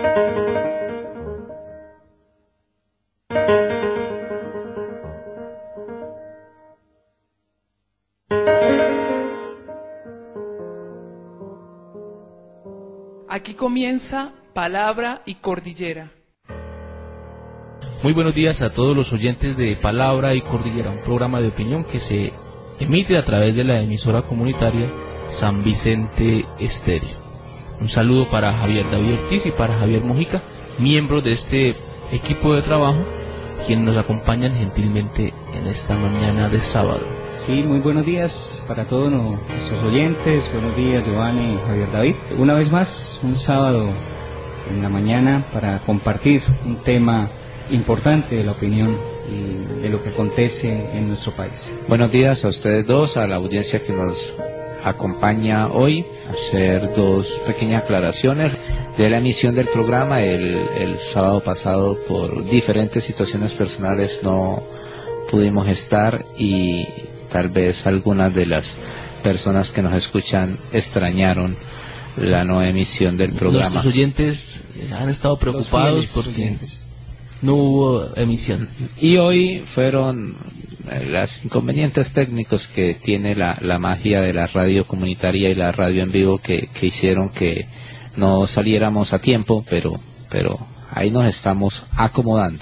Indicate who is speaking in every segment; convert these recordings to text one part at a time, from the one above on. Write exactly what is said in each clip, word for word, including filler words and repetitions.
Speaker 1: Aquí comienza Palabra y Cordillera.
Speaker 2: Muy buenos días a todos los oyentes de Palabra y Cordillera, un programa de opinión que se emite a través de la emisora comunitaria San Vicente Estéreo. Un saludo para Javier David Ortiz y para Javier Mojica, miembros de este equipo de trabajo, quienes nos acompañan gentilmente en esta mañana de sábado.
Speaker 3: Sí, muy buenos días para todos nuestros oyentes. Buenos días, Giovanni y Javier David. Una vez más, un sábado en la mañana para compartir un tema importante de la opinión y de lo que acontece en nuestro país.
Speaker 4: Buenos días a ustedes dos, a la audiencia que nos acompaña hoy, hacer dos pequeñas aclaraciones de la emisión del programa. El, el sábado pasado, por diferentes situaciones personales, no pudimos estar y tal vez algunas de las personas que nos escuchan extrañaron la no emisión del programa.
Speaker 2: Nuestros oyentes han estado preocupados porque oyentes. no hubo emisión.
Speaker 4: Y hoy fueron los inconvenientes técnicos que tiene la, la magia de la radio comunitaria y la radio en vivo que, que hicieron que no saliéramos a tiempo, pero, pero ahí nos estamos acomodando.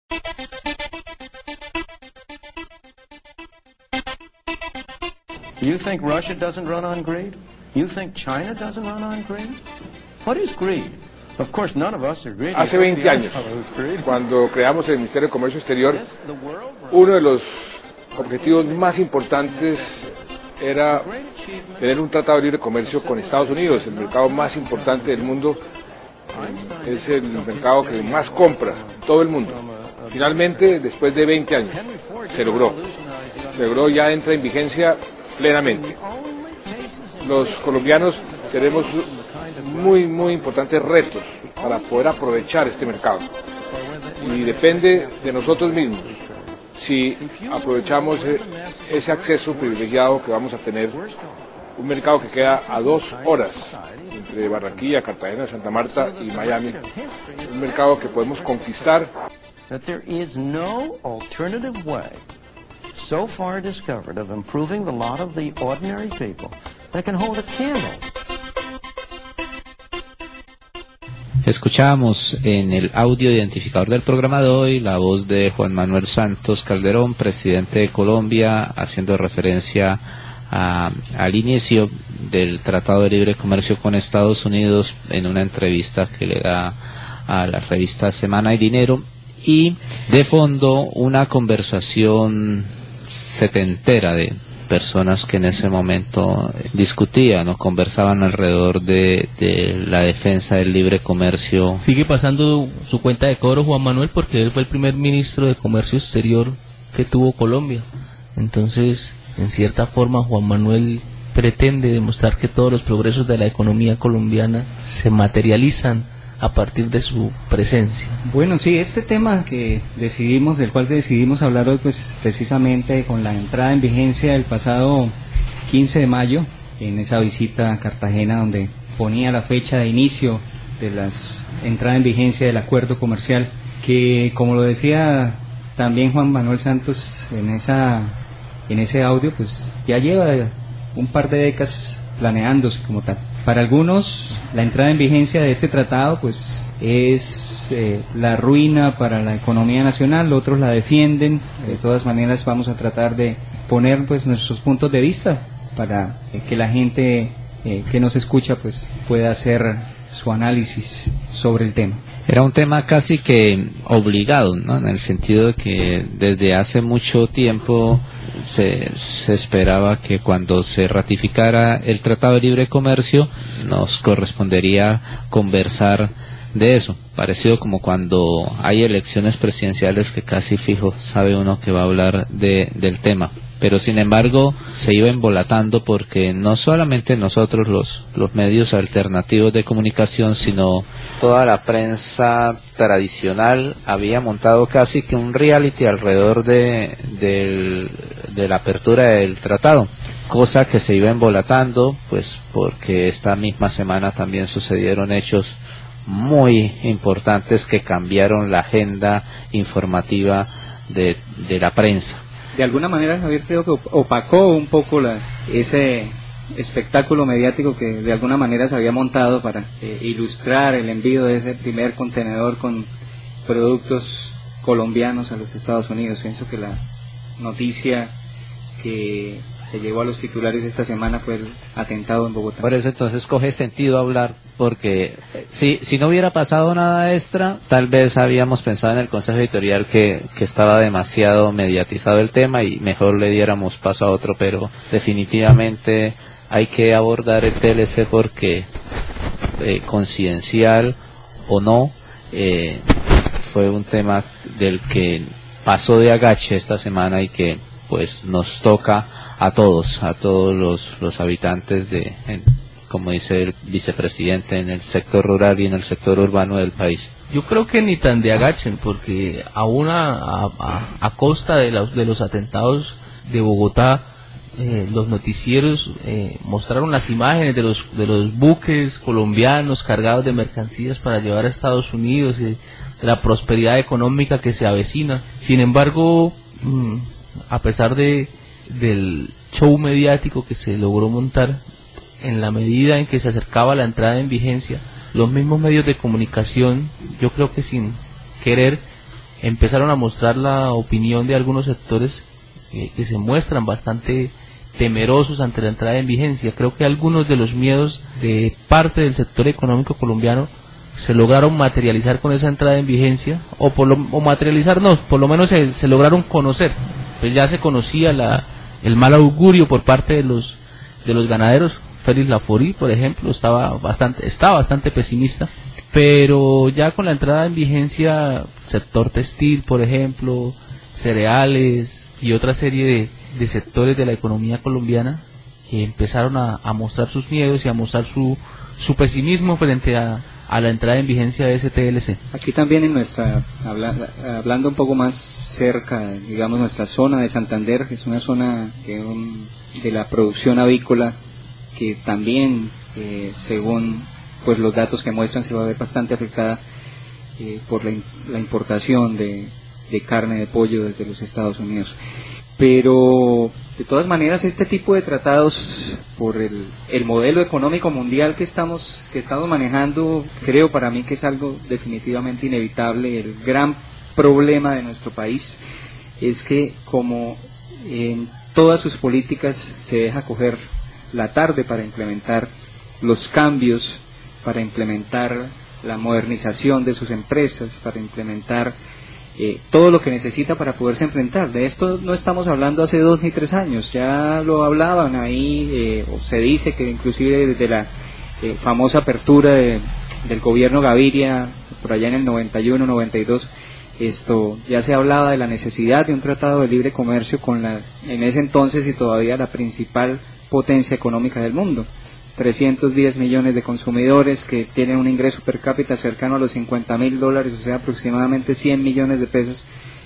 Speaker 5: You think Russia doesn't run on greed? You think China doesn't run on greed? What is greed? Of course, none of us are greedy.
Speaker 6: Hace veinte años, cuando creamos el Ministerio de Comercio Exterior, uno de los objetivos más importantes era tener un tratado de libre comercio con Estados Unidos, el mercado más importante del mundo, es el mercado que más compra en todo el mundo. Finalmente, después de veinte años, se logró. Se logró, ya entra en vigencia plenamente. Los colombianos tenemos muy, muy importantes retos para poder aprovechar este mercado. Y depende de nosotros mismos si aprovechamos ese acceso privilegiado que vamos a tener, un mercado que queda a dos horas entre Barranquilla, Cartagena, Santa Marta y Miami, un mercado que podemos conquistar.
Speaker 5: That there is no alternative way so far discovered of improving the lot of the ordinary people that can hold a candle.
Speaker 4: Escuchábamos en el audio identificador del programa de hoy la voz de Juan Manuel Santos Calderón, presidente de Colombia, haciendo referencia a, al inicio del Tratado de Libre Comercio con Estados Unidos en una entrevista que le da a la revista Semana y Dinero, y de fondo una conversación setentera de personas que en ese momento discutían o conversaban alrededor de, de la defensa del libre comercio.
Speaker 2: Sigue pasando su cuenta de cobro Juan Manuel, porque él fue el primer ministro de Comercio Exterior que tuvo Colombia. Entonces, en cierta forma, Juan Manuel pretende demostrar que todos los progresos de la economía colombiana se materializan a partir de su presencia.
Speaker 3: Bueno, sí, este tema que decidimos, del cual decidimos hablar hoy, pues precisamente con la entrada en vigencia del pasado quince de mayo, en esa visita a Cartagena, donde ponía la fecha de inicio de las entrada en vigencia del acuerdo comercial, que como lo decía también Juan Manuel Santos en esa en ese audio, pues ya lleva un par de décadas planeándose como tal. Para algunos, la entrada en vigencia de este tratado pues es eh, la ruina para la economía nacional, otros la defienden. De todas maneras, vamos a tratar de poner pues nuestros puntos de vista para eh, que la gente eh, que nos escucha pues pueda hacer su análisis sobre el tema.
Speaker 4: Era un tema casi que obligado, ¿no? En el sentido de que desde hace mucho tiempo se, se esperaba que cuando se ratificara el Tratado de Libre Comercio nos correspondería conversar de eso, parecido como cuando hay elecciones presidenciales que casi fijo sabe uno que va a hablar de, del tema. Pero sin embargo se iba embolatando porque no solamente nosotros los, los medios alternativos de comunicación, sino toda la prensa tradicional había montado casi que un reality alrededor de, de, de la apertura del tratado, cosa que se iba embolatando pues porque esta misma semana también sucedieron hechos muy importantes que cambiaron la agenda informativa de, de la prensa.
Speaker 3: De alguna manera, Javier, creo que opacó un poco la, ese espectáculo mediático que de alguna manera se había montado para eh, ilustrar el envío de ese primer contenedor con productos colombianos a los Estados Unidos. Pienso que la noticia que se llegó a los titulares esta semana fue el atentado en Bogotá.
Speaker 4: Por eso entonces coge sentido hablar, porque si si no hubiera pasado nada extra, tal vez habíamos pensado en el Consejo Editorial que, que estaba demasiado mediatizado el tema y mejor le diéramos paso a otro, pero definitivamente hay que abordar el T L C porque eh, coincidencial o no, eh, fue un tema del que pasó de agache esta semana y que pues nos toca a todos, a todos los, los habitantes de, en, como dice el vicepresidente, en el sector rural y en el sector urbano del país.
Speaker 2: Yo creo que ni tan de agachen, porque aún a, a, a costa de los, de los atentados de Bogotá, eh, los noticieros eh, mostraron las imágenes de los, de los buques colombianos cargados de mercancías para llevar a Estados Unidos y de la prosperidad económica que se avecina. Sin embargo, mmm, a pesar de del show mediático que se logró montar, en la medida en que se acercaba la entrada en vigencia, los mismos medios de comunicación, yo creo que sin querer, empezaron a mostrar la opinión de algunos sectores eh, que se muestran bastante temerosos ante la entrada en vigencia. Creo que algunos de los miedos de parte del sector económico colombiano se lograron materializar con esa entrada en vigencia, o, por lo, o materializar no, por lo menos se, se lograron conocer. Pues ya se conocía la el mal augurio por parte de los de los ganaderos. Félix Laforí, por ejemplo, estaba bastante está bastante pesimista, pero ya con la entrada en vigencia, sector textil, por ejemplo, cereales y otra serie de, de sectores de la economía colombiana que empezaron a, a mostrar sus miedos y a mostrar su su pesimismo frente a a la entrada en vigencia de ese T L C.
Speaker 3: Aquí también en nuestra, habla, hablando un poco más cerca, digamos nuestra zona de Santander, que es una zona que un, de la producción avícola, que también, eh, según pues los datos que muestran, se va a ver bastante afectada eh, por la, la importación de, de carne de pollo desde los Estados Unidos. Pero de todas maneras, este tipo de tratados, por el, el modelo económico mundial que estamos que estamos manejando, creo para mí que es algo definitivamente inevitable. El gran problema de nuestro país es que, como en todas sus políticas se deja coger la tarde para implementar los cambios, para implementar la modernización de sus empresas, para implementar Eh, todo lo que necesita para poderse enfrentar. De esto no estamos hablando hace dos ni tres años, ya lo hablaban ahí, eh, o se dice que inclusive desde la eh, famosa apertura de, del gobierno Gaviria, por allá en el noventa y uno, noventa y dos, esto ya se hablaba de la necesidad de un tratado de libre comercio con la, en ese entonces y todavía la principal potencia económica del mundo. trescientos diez millones de consumidores que tienen un ingreso per cápita cercano a los cincuenta mil dólares, o sea, aproximadamente cien millones de pesos,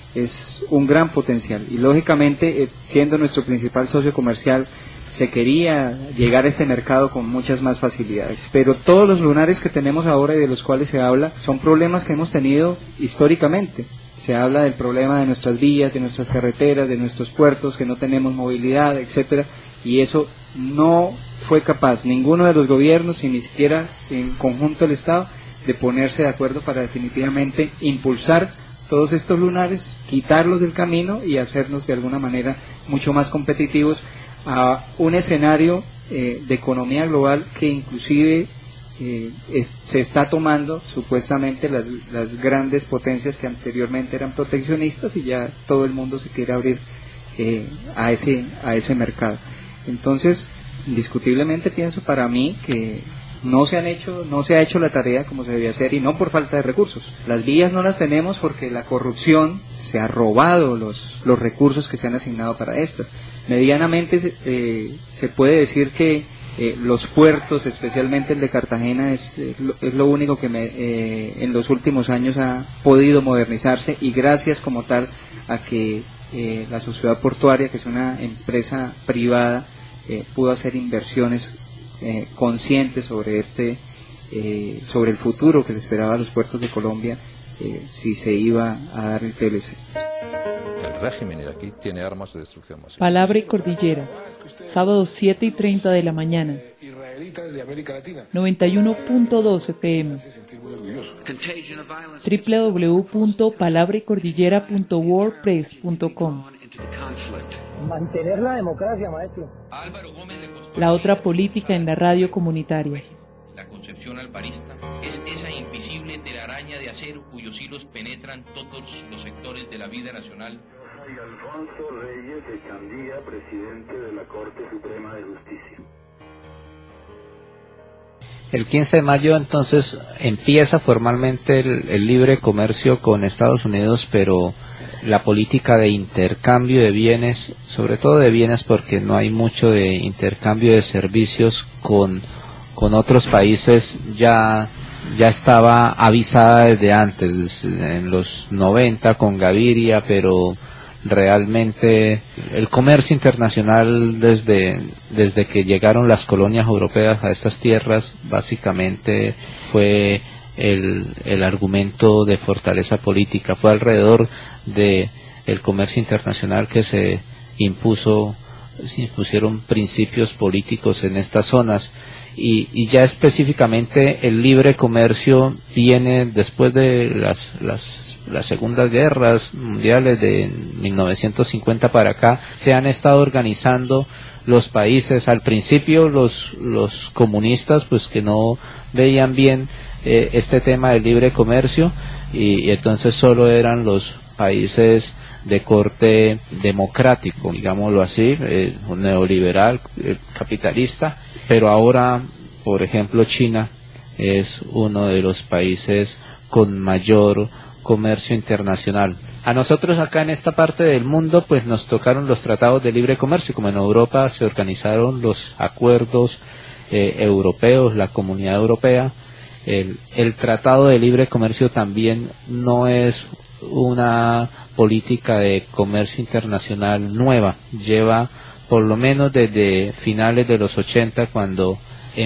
Speaker 3: es un gran potencial. Y lógicamente, eh, siendo nuestro principal socio comercial, se quería llegar a este mercado con muchas más facilidades. Pero todos los lunares que tenemos ahora y de los cuales se habla son problemas que hemos tenido históricamente. Se habla del problema de nuestras vías, de nuestras carreteras, de nuestros puertos, que no tenemos movilidad, etcétera, y eso no fue capaz ninguno de los gobiernos, y ni siquiera en conjunto el Estado, de ponerse de acuerdo para definitivamente impulsar todos estos lunares, quitarlos del camino y hacernos de alguna manera mucho más competitivos a un escenario eh, de economía global que inclusive eh, es, se está tomando supuestamente las, las grandes potencias que anteriormente eran proteccionistas, y ya todo el mundo se quiere abrir eh, a ese a ese mercado. Entonces, indiscutiblemente pienso para mí que no se han hecho, no se ha hecho la tarea como se debía hacer, y no por falta de recursos. Las vías no las tenemos porque la corrupción se ha robado los, los recursos que se han asignado para estas. Medianamente eh, se puede decir que eh, los puertos, especialmente el de Cartagena, es, eh, lo, es lo único que me, eh, en los últimos años ha podido modernizarse, y gracias como tal a que eh, la sociedad portuaria, que es una empresa privada, eh, pudo hacer inversiones eh, conscientes sobre este eh, sobre el futuro que se esperaba a los puertos de Colombia, eh, si se iba a dar el T L C.
Speaker 7: El régimen iraquí tiene armas de destrucción masiva.
Speaker 8: Palabra y Cordillera, sábado siete y treinta de la mañana, noventa y uno punto dos F M, doble u doble u doble u punto palabra y cordillera punto wordpress punto com.
Speaker 9: Mantener la democracia, maestro.
Speaker 8: La otra política en la radio comunitaria.
Speaker 10: La concepción alvarista es esa invisible telaraña de acero cuyos hilos penetran todos los sectores de la vida nacional.
Speaker 11: Soy Alfonso Reyes Echandía, presidente de la Corte Suprema de Justicia.
Speaker 4: El quince de mayo entonces empieza formalmente el, el libre comercio con Estados Unidos, pero la política de intercambio de bienes, sobre todo de bienes porque no hay mucho de intercambio de servicios con, con otros países, ya, ya estaba avisada desde antes, en los noventa con Gaviria, pero realmente el comercio internacional desde, desde que llegaron las colonias europeas a estas tierras básicamente fue el, el argumento de fortaleza política, fue alrededor de el comercio internacional que se impuso, se impusieron principios políticos en estas zonas y, y ya específicamente el libre comercio viene después de las, las las segundas guerras mundiales de mil novecientos cincuenta para acá. Se han estado organizando los países, al principio los los comunistas pues que no veían bien eh, este tema del libre comercio y, y entonces solo eran los países de corte democrático, digámoslo así, eh, neoliberal, eh, capitalista, pero ahora, por ejemplo, China es uno de los países con mayor comercio internacional. A nosotros acá en esta parte del mundo pues nos tocaron los tratados de libre comercio, como en Europa se organizaron los acuerdos eh, europeos, la Comunidad Europea. El, el tratado de libre comercio también no es una política de comercio internacional nueva, lleva por lo menos desde finales de los ochenta cuando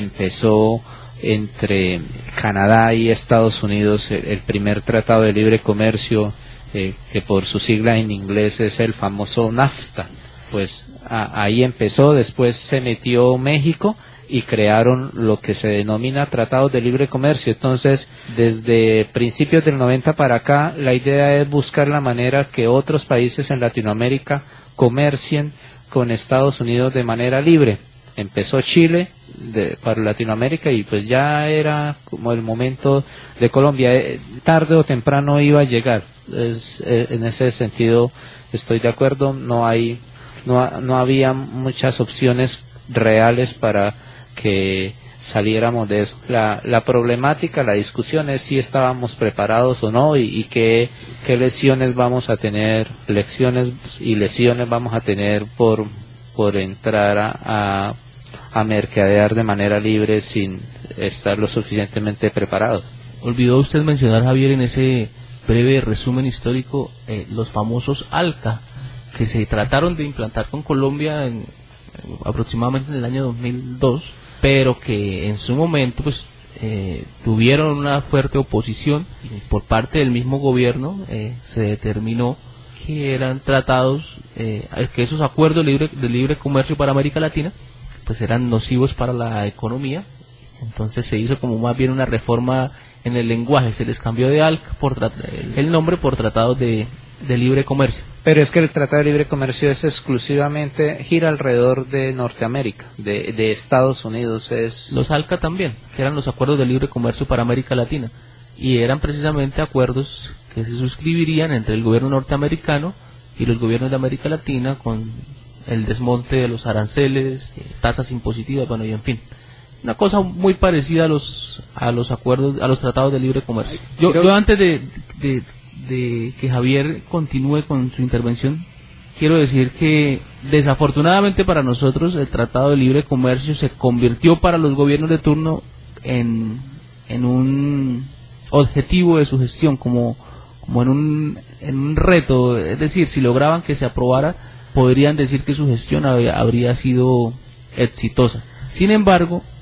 Speaker 4: empezó entre Canadá y Estados Unidos el, el primer tratado de libre comercio eh, que por su sigla en inglés es el famoso NAFTA. Pues a, ahí empezó, después se metió México y crearon lo que se denomina tratados de libre comercio. Entonces desde principios del noventa para acá la idea es buscar la manera que otros países en Latinoamérica comercien con Estados Unidos de manera libre. Empezó Chile de, para Latinoamérica y pues ya era como el momento de Colombia, eh, tarde o temprano iba a llegar. Es, eh, en ese sentido estoy de acuerdo, no hay no, no había muchas opciones reales para que saliéramos de eso. La, la problemática, la discusión es si estábamos preparados o no y, y qué, qué lesiones vamos a tener, lecciones y lesiones vamos a tener por, por entrar a, a a mercadear de manera libre sin estar lo suficientemente preparados.
Speaker 2: Olvidó usted mencionar, Javier, en ese breve resumen histórico, eh, los famosos ALCA, que se trataron de implantar con Colombia en, en, aproximadamente en el año dos mil dos, pero que en su momento pues eh, tuvieron una fuerte oposición y por parte del mismo gobierno eh, se determinó que eran tratados, eh, que esos acuerdos libre, de libre comercio para América Latina pues eran nocivos para la economía. Entonces se hizo como más bien una reforma en el lenguaje, se les cambió de ALCA por el nombre por tratados de, de libre comercio.
Speaker 4: Pero es que el tratado de libre comercio es exclusivamente, gira alrededor de Norteamérica, de, de Estados Unidos. Es
Speaker 2: los ALCA también, que eran los acuerdos de libre comercio para América Latina, y eran precisamente acuerdos que se suscribirían entre el gobierno norteamericano y los gobiernos de América Latina con el desmonte de los aranceles, eh, tasas impositivas, bueno, y en fin, una cosa muy parecida a los a los acuerdos, a los tratados de libre comercio. Yo, yo antes de, de, de que Javier continúe con su intervención, quiero decir que desafortunadamente para nosotros el tratado de libre comercio se convirtió para los gobiernos de turno en, en un objetivo de su gestión, como, como en un, en un reto, es decir, si lograban que se aprobara, podrían decir que su gestión había, habría sido exitosa. Sin embargo,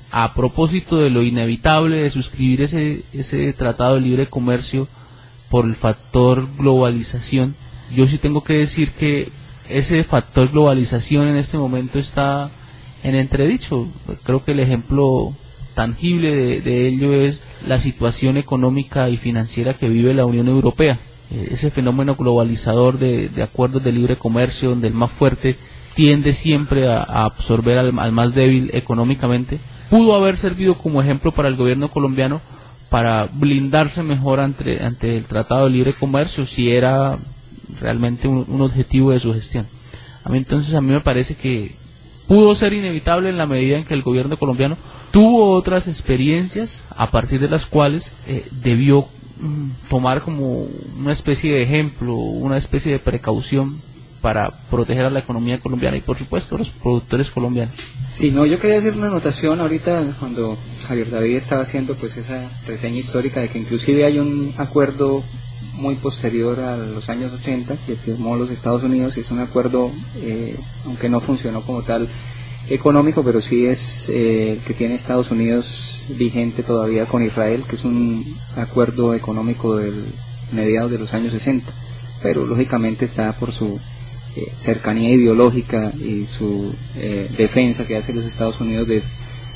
Speaker 2: a propósito de lo inevitable de suscribir ese, ese tratado de libre comercio por el factor globalización, yo sí tengo que decir que ese factor globalización en este momento está en entredicho. Creo que el ejemplo tangible de, de ello es la situación económica y financiera que vive la Unión Europea. Ese fenómeno globalizador de, de acuerdos de libre comercio, donde el más fuerte tiende siempre a, a absorber al, al más débil económicamente, pudo haber servido como ejemplo para el gobierno colombiano para blindarse mejor ante, ante el Tratado de Libre Comercio, si era realmente un, un objetivo de su gestión. A mí entonces a mí me parece que pudo ser inevitable en la medida en que el gobierno colombiano tuvo otras experiencias a partir de las cuales eh, debió mm, tomar como una especie de ejemplo, una especie de precaución para proteger a la economía colombiana y por supuesto a los productores colombianos.
Speaker 3: Sí, no, yo quería hacer una anotación ahorita cuando Javier David estaba haciendo pues esa reseña histórica de que inclusive hay un acuerdo muy posterior a los años ochenta que firmó los Estados Unidos, y es un acuerdo, eh, aunque no funcionó como tal económico, pero sí es eh, el que tiene Estados Unidos vigente todavía con Israel, que es un acuerdo económico del mediados de los años sesenta, pero lógicamente está por su eh, cercanía ideológica y su eh, defensa que hace los Estados Unidos de,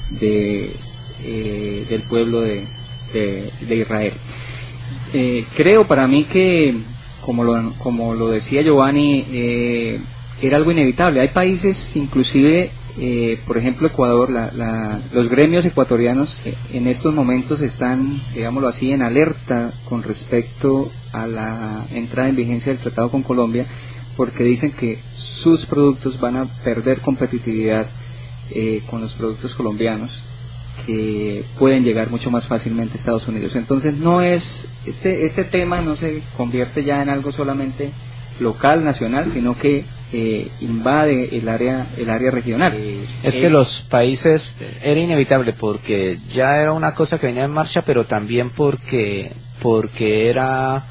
Speaker 3: de eh, del pueblo de, de, de Israel. Eh, creo para mí que, como lo, como lo decía Giovanni, eh, era algo inevitable. Hay países, inclusive, eh, por ejemplo Ecuador, la, la, los gremios ecuatorianos eh, en estos momentos están, digámoslo así, en alerta con respecto a la entrada en vigencia del tratado con Colombia, porque dicen que sus productos van a perder competitividad eh, con los productos colombianos, que pueden llegar mucho más fácilmente a Estados Unidos. Entonces no es este este tema no se convierte ya en algo solamente local, nacional, sino que eh, invade el área el área regional.
Speaker 4: Es que los países era inevitable porque ya era una cosa que venía en marcha, pero también porque porque era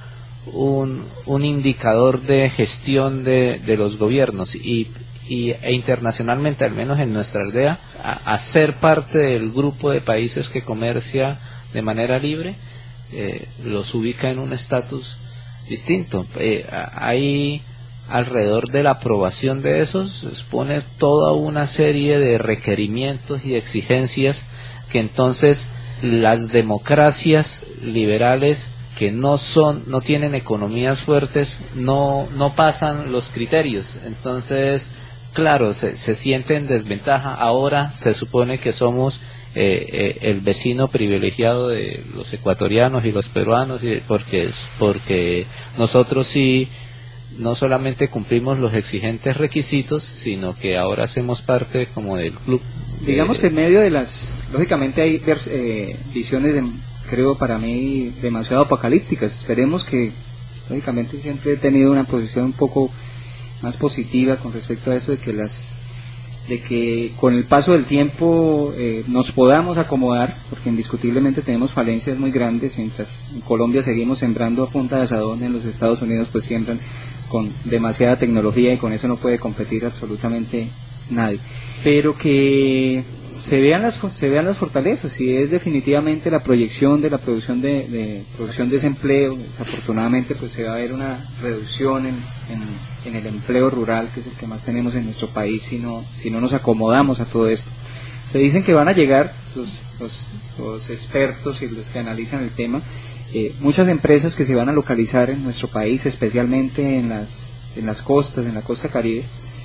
Speaker 4: un un indicador de gestión de, de los gobiernos y Y, e internacionalmente, al menos en nuestra aldea, a, a ser parte del grupo de países que comercia de manera libre, eh, los ubica en un estatus distinto. Eh, hay alrededor de la aprobación de esos, se expone toda una serie de requerimientos y exigencias que entonces las democracias liberales que no son, no tienen economías fuertes, no, no pasan los criterios. Entonces, claro, se, se siente en desventaja. Ahora se supone que somos eh, eh, el vecino privilegiado de los ecuatorianos y los peruanos, y porque, porque nosotros sí no solamente cumplimos los exigentes requisitos, sino que ahora hacemos parte como del club.
Speaker 3: Digamos eh, que en medio de las, lógicamente hay eh, visiones, de, creo para mí, demasiado apocalípticas. Esperemos que, lógicamente siempre he tenido una posición un poco más positiva con respecto a eso, de que las de que con el paso del tiempo eh, nos podamos acomodar, porque indiscutiblemente tenemos falencias muy grandes. Mientras en Colombia seguimos sembrando a punta de asadón, en los Estados Unidos pues siembran con demasiada tecnología y con eso no puede competir absolutamente nadie, pero que se vean las se vean las fortalezas, y es definitivamente la proyección de la producción de, de producción de ese empleo. Desafortunadamente pues se va a ver una reducción en, en, en el empleo rural, que es el que más tenemos en nuestro país, si no, si no nos acomodamos a todo esto. Se dicen que van a llegar los, los, los expertos y los que analizan el tema, eh, muchas empresas que se van a localizar en nuestro país, especialmente en las en las costas, en la costa caribe,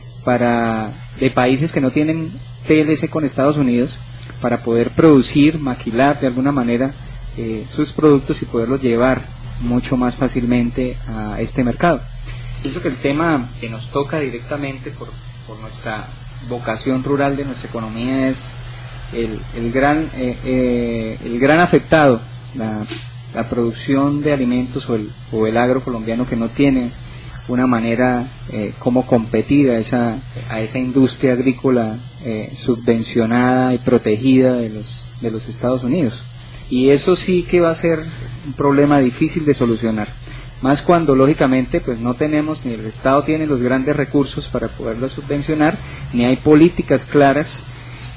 Speaker 3: para de países que no tienen T L C con Estados Unidos, para poder producir, maquilar de alguna manera eh, sus productos y poderlos llevar mucho más fácilmente a este mercado. Pienso que el tema que nos toca directamente por, por nuestra vocación rural de nuestra economía es el, el gran eh, eh, el gran afectado, la, la producción de alimentos o el, o el agro colombiano, que no tiene una manera eh, como competir a esa, a esa industria agrícola eh, subvencionada y protegida de los, de los Estados Unidos. Y eso sí que va a ser un problema difícil de solucionar, más cuando lógicamente pues no tenemos, ni el Estado tiene los grandes recursos para poderlo subvencionar, ni hay políticas claras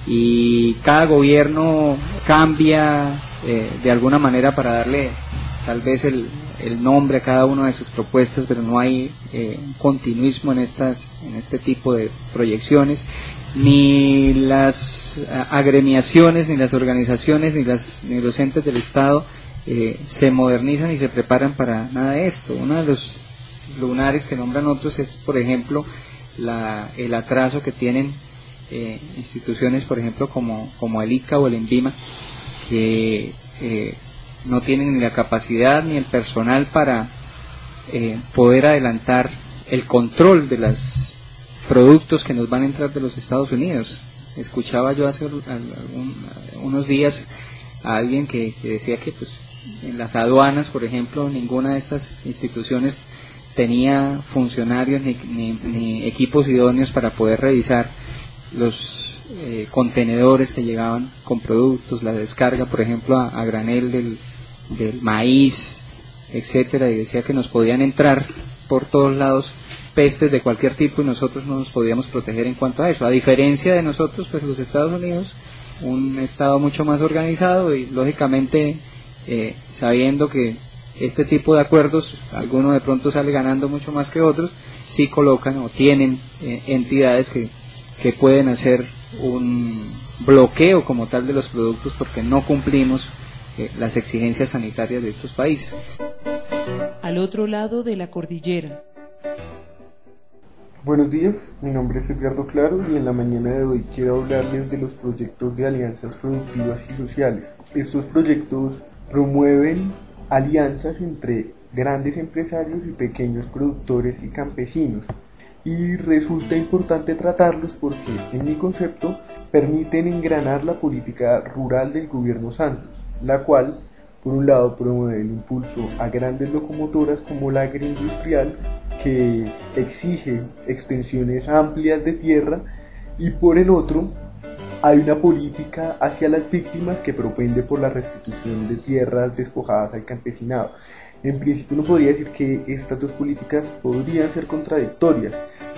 Speaker 3: y cada gobierno cambia eh, de alguna manera para darle tal vez el, el nombre a cada una de sus propuestas, pero no hay eh, continuismo en estas en este tipo de proyecciones, ni las agremiaciones, ni las organizaciones, ni, las, ni los entes del Estado eh, se modernizan y se preparan para nada de esto. Uno de los lunares que nombran otros es, por ejemplo, la, el atraso que tienen eh, instituciones, por ejemplo, como, como el I C A o el ENVIMA, que eh, no tienen ni la capacidad ni el personal para eh, poder adelantar el control de los productos que nos van a entrar de los Estados Unidos. Escuchaba yo hace algún, unos días a alguien que, que decía que pues en las aduanas, por ejemplo, ninguna de estas instituciones tenía funcionarios ni, ni, ni equipos idóneos para poder revisar los eh, contenedores que llegaban con productos, la descarga, por ejemplo, a, a granel del, del maíz, etcétera, y decía que nos podían entrar por todos lados pestes de cualquier tipo y nosotros no nos podíamos proteger en cuanto a eso. A diferencia de nosotros, pues los Estados Unidos, un estado mucho más organizado y lógicamente eh, sabiendo que este tipo de acuerdos, alguno de pronto sale ganando mucho más que otros, sí colocan o tienen eh, entidades que, que pueden hacer un bloqueo como tal de los productos porque no cumplimos eh, las exigencias sanitarias de estos países.
Speaker 8: Al otro lado de la cordillera.
Speaker 12: Buenos días, mi nombre es Edgardo Claro y en la mañana de hoy quiero hablarles de los proyectos de alianzas productivas y sociales. Estos proyectos promueven alianzas entre grandes empresarios y pequeños productores y campesinos y resulta importante tratarlos porque, en mi concepto, permiten engranar la política rural del gobierno Santos, la cual, por un lado, promueve el impulso a grandes locomotoras como la agroindustrial, que exige extensiones amplias de tierra, y por el otro, hay una política hacia las víctimas que propende por la restitución de tierras despojadas al campesinado. En principio uno podría decir que estas dos políticas podrían ser contradictorias,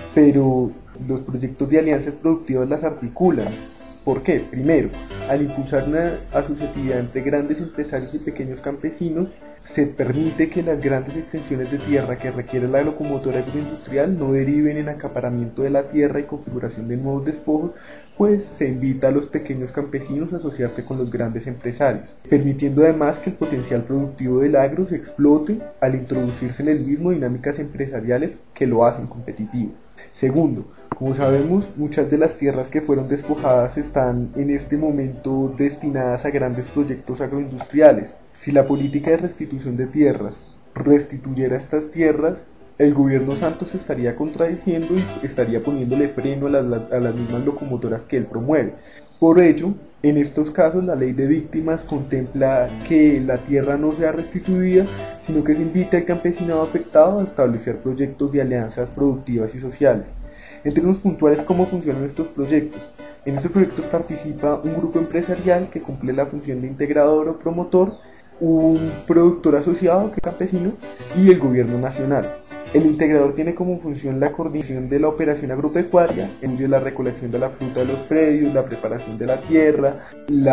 Speaker 12: pero los proyectos de alianzas productivas las articulan. ¿Por qué? Primero, al impulsar una asociatividad entre grandes empresarios y pequeños campesinos, se permite que las grandes extensiones de tierra que requiere la locomotora agroindustrial no deriven en acaparamiento de la tierra y configuración de nuevos despojos, pues se invita a los pequeños campesinos a asociarse con los grandes empresarios, permitiendo además que el potencial productivo del agro se explote al introducirse en el mismo dinámicas empresariales que lo hacen competitivo. Segundo, como sabemos, muchas de las tierras que fueron despojadas están en este momento destinadas a grandes proyectos agroindustriales. Si la política de restitución de tierras restituyera estas tierras, el gobierno Santos estaría contradiciendo y estaría poniéndole freno a las, a las mismas locomotoras que él promueve. Por ello, en estos casos la ley de víctimas contempla que la tierra no sea restituida, sino que se invita al campesinado afectado a establecer proyectos de alianzas productivas y sociales. En términos puntuales, ¿cómo funcionan estos proyectos? En estos proyectos participa un grupo empresarial que cumple la función de integrador o promotor, un productor asociado, que es campesino, y el gobierno nacional. El integrador tiene como función la coordinación de la operación agropecuaria, incluye la recolección de la fruta de los predios, la preparación de la tierra,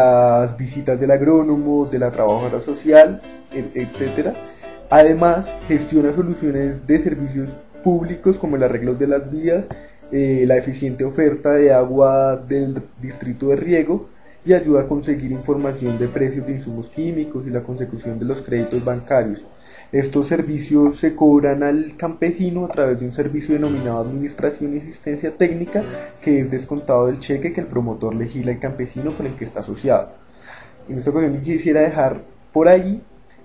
Speaker 12: las visitas del agrónomo, de la trabajadora social, etcétera. Además, gestiona soluciones de servicios públicos como el arreglo de las vías, eh, la eficiente oferta de agua del distrito de riego y ayuda a conseguir información de precios de insumos químicos y la consecución de los créditos bancarios. Estos servicios se cobran al campesino a través de un servicio denominado Administración y Asistencia Técnica, que es descontado del cheque que el promotor le gila al campesino con el que está asociado. En esta ocasión quisiera dejar por ahí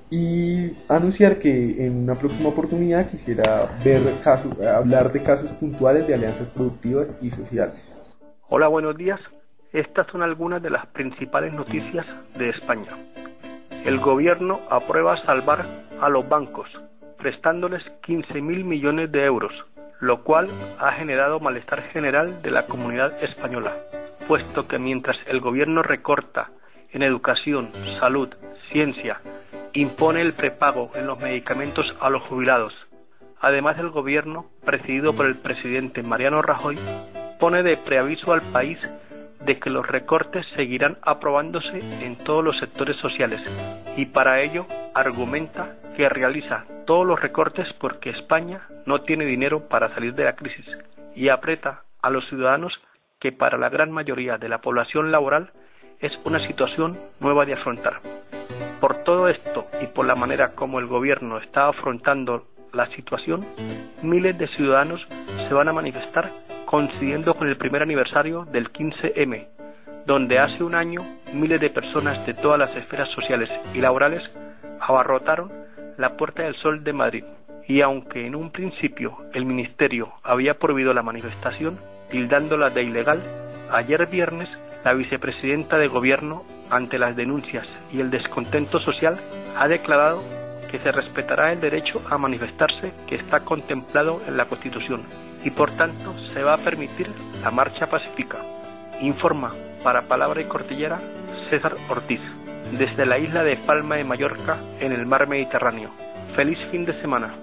Speaker 12: y anunciar que en una próxima oportunidad quisiera ver casos, hablar de casos puntuales de alianzas productivas y sociales.
Speaker 13: Hola, buenos días. Estas son algunas de las principales noticias de España. El gobierno aprueba salvar a los bancos, prestándoles quince mil millones de euros, lo cual ha generado malestar general de la comunidad española, puesto que mientras el gobierno recorta en educación, salud, ciencia, impone el prepago en los medicamentos a los jubilados. Además, el gobierno, presidido por el presidente Mariano Rajoy, pone de preaviso al país de que los recortes seguirán aprobándose en todos los sectores sociales y para ello argumenta que realiza todos los recortes porque España no tiene dinero para salir de la crisis y aprieta a los ciudadanos que para la gran mayoría de la población laboral es una situación nueva de afrontar. Por todo esto y por la manera como el gobierno está afrontando la situación, miles de ciudadanos se van a manifestar coincidiendo con el primer aniversario del quince eme, donde hace un año miles de personas de todas las esferas sociales y laborales abarrotaron la Puerta del Sol de Madrid. Y aunque en un principio el Ministerio había prohibido la manifestación, tildándola de ilegal, ayer viernes la vicepresidenta de Gobierno, ante las denuncias y el descontento social, ha declarado que se respetará el derecho a manifestarse que está contemplado en la Constitución y por tanto se va a permitir la marcha pacífica. Informa para Palabra y Cordillera César Ortiz, desde la isla de Palma de Mallorca en el mar Mediterráneo. Feliz fin de semana.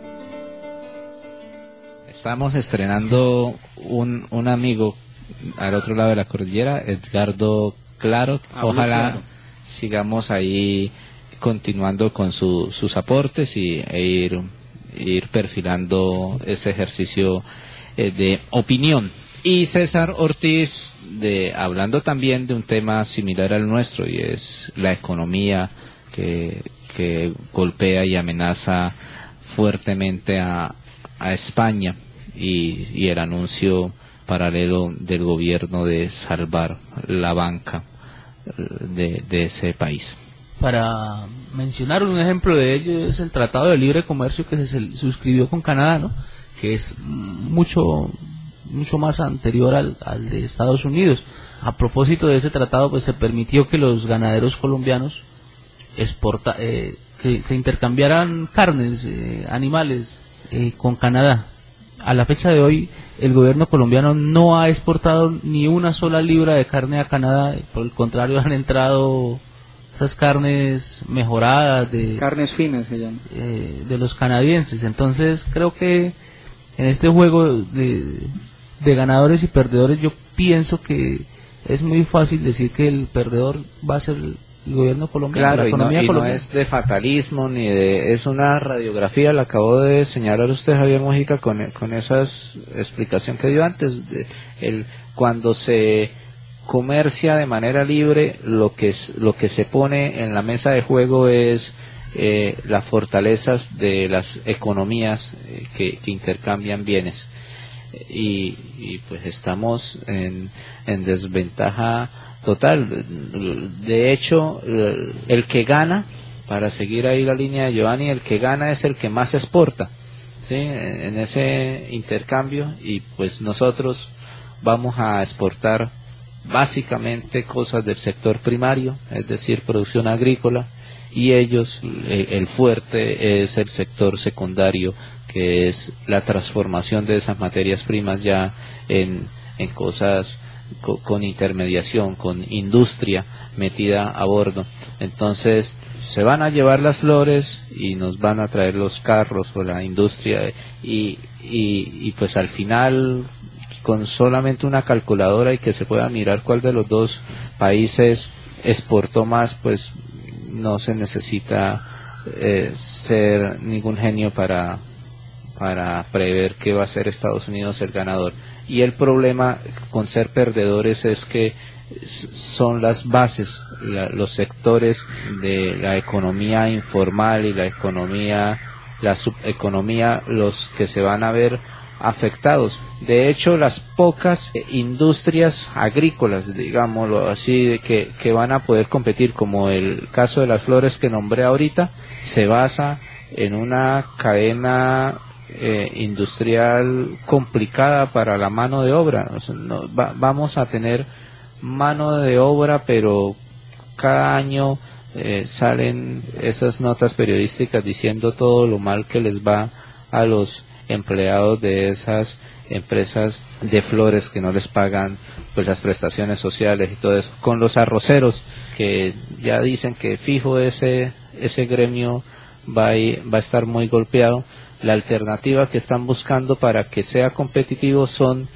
Speaker 4: Estamos estrenando un, un amigo al otro lado de la cordillera, Edgardo Claro. Ojalá claro. sigamos ahí continuando con su, sus aportes y e ir, ir perfilando ese ejercicio eh, de opinión. Y César Ortiz, de, hablando también de un tema similar al nuestro, y es la economía que, que golpea y amenaza fuertemente a, a España, y, y el anuncio paralelo del gobierno de salvar la banca de, de ese país.
Speaker 2: Para mencionar un ejemplo de ello es el Tratado de Libre Comercio que se suscribió con Canadá, ¿no? Que es mucho mucho más anterior al, al de Estados Unidos. A propósito de ese tratado, pues se permitió que los ganaderos colombianos exporta, eh, que se intercambiaran carnes, eh, animales eh, con Canadá. A la fecha de hoy, el gobierno colombiano no ha exportado ni una sola libra de carne a Canadá. Por el contrario, han entrado esas carnes mejoradas de
Speaker 3: carnes finas se llaman
Speaker 2: eh, de los canadienses. Entonces creo que en este juego de, de ganadores y perdedores, yo pienso que es muy fácil decir que el perdedor va a ser el, el gobierno colombiano.
Speaker 4: Claro,
Speaker 2: la
Speaker 4: y,
Speaker 2: economía
Speaker 4: no, y
Speaker 2: colombiana.
Speaker 4: no es de fatalismo ni de, es una radiografía, la acabó de señalar usted, Javier Mojica, con con esa explicación que dio antes. De, el cuando se comercia de manera libre, lo que es, lo que se pone en la mesa de juego es eh, las fortalezas de las economías eh, que, que intercambian bienes, y, y pues estamos en, en desventaja total. De hecho, el que gana, para seguir ahí la línea de Giovanni, el que gana es el que más exporta, ¿sí? En ese intercambio, y pues nosotros vamos a exportar básicamente cosas del sector primario, es decir, producción agrícola, y ellos, el fuerte es el sector secundario, que es la transformación de esas materias primas ya en, en cosas con, con intermediación, con industria metida a bordo. Entonces se van a llevar las flores y nos van a traer los carros o la industria, y, y, y pues al final, con solamente una calculadora y que se pueda mirar cuál de los dos países exportó más, pues no se necesita eh, ser ningún genio para para prever que va a ser Estados Unidos el ganador. Y el problema con ser perdedores es que son las bases, la, los sectores de la economía informal y la economía, la subeconomía, los que se van a ver afectados. De hecho, las pocas industrias agrícolas, digámoslo así, que, que van a poder competir, como el caso de las flores que nombré ahorita, se basa en una cadena eh, industrial complicada para la mano de obra. O sea, no, va, vamos a tener mano de obra, pero cada año eh, salen esas notas periodísticas diciendo todo lo mal que les va a los empleados de esas empresas de flores, que no les pagan pues las prestaciones sociales y todo eso. Con los arroceros, que ya dicen que fijo ese ese gremio va a, ir, va a estar muy golpeado. La alternativa que están buscando para que sea competitivo son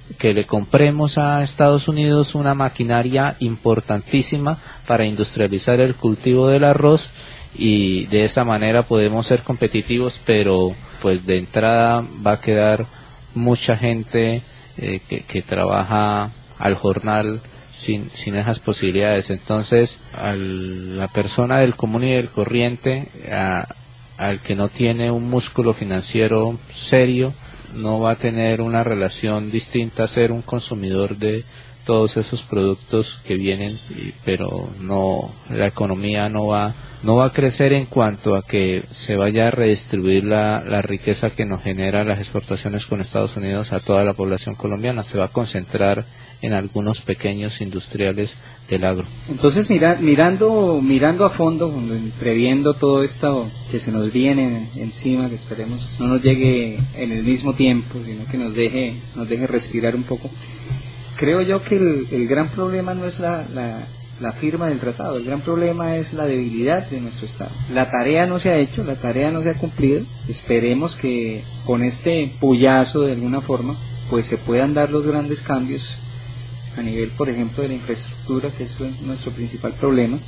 Speaker 4: que le compremos a Estados Unidos una maquinaria importantísima para industrializar el cultivo del arroz, y de esa manera podemos ser competitivos, pero pues de entrada va a quedar mucha gente eh, que, que trabaja al jornal sin, sin esas posibilidades. Entonces, a la persona del común y del corriente, a, al que no tiene un músculo financiero serio, no va a tener una relación distinta a ser un consumidor de todos esos productos que vienen, pero no, la economía no va no va a crecer en cuanto a que se vaya a redistribuir la, la riqueza que nos genera las exportaciones con Estados Unidos a toda la población colombiana. Se va a concentrar en algunos pequeños industriales del agro.
Speaker 3: Entonces, mira, mirando mirando a fondo, previendo todo esto que se nos viene encima, que esperemos no nos llegue en el mismo tiempo, sino que nos deje nos deje respirar un poco, creo yo que el, el gran problema no es la, la, la firma del tratado, el gran problema es la debilidad de nuestro Estado. La tarea no se ha hecho, la tarea no se ha cumplido. Esperemos que con este puyazo, de alguna forma, pues se puedan dar los grandes cambios a nivel, por ejemplo, de la infraestructura, que es nuestro principal problema,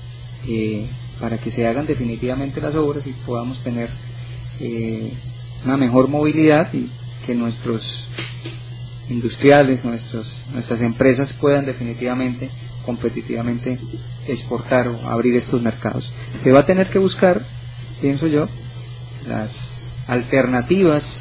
Speaker 3: eh, para que se hagan definitivamente las obras y podamos tener eh, una mejor movilidad, y que nuestros industriales, nuestros, nuestras empresas puedan definitivamente, competitivamente exportar o abrir estos mercados. Se va a tener que buscar, pienso yo, las alternativas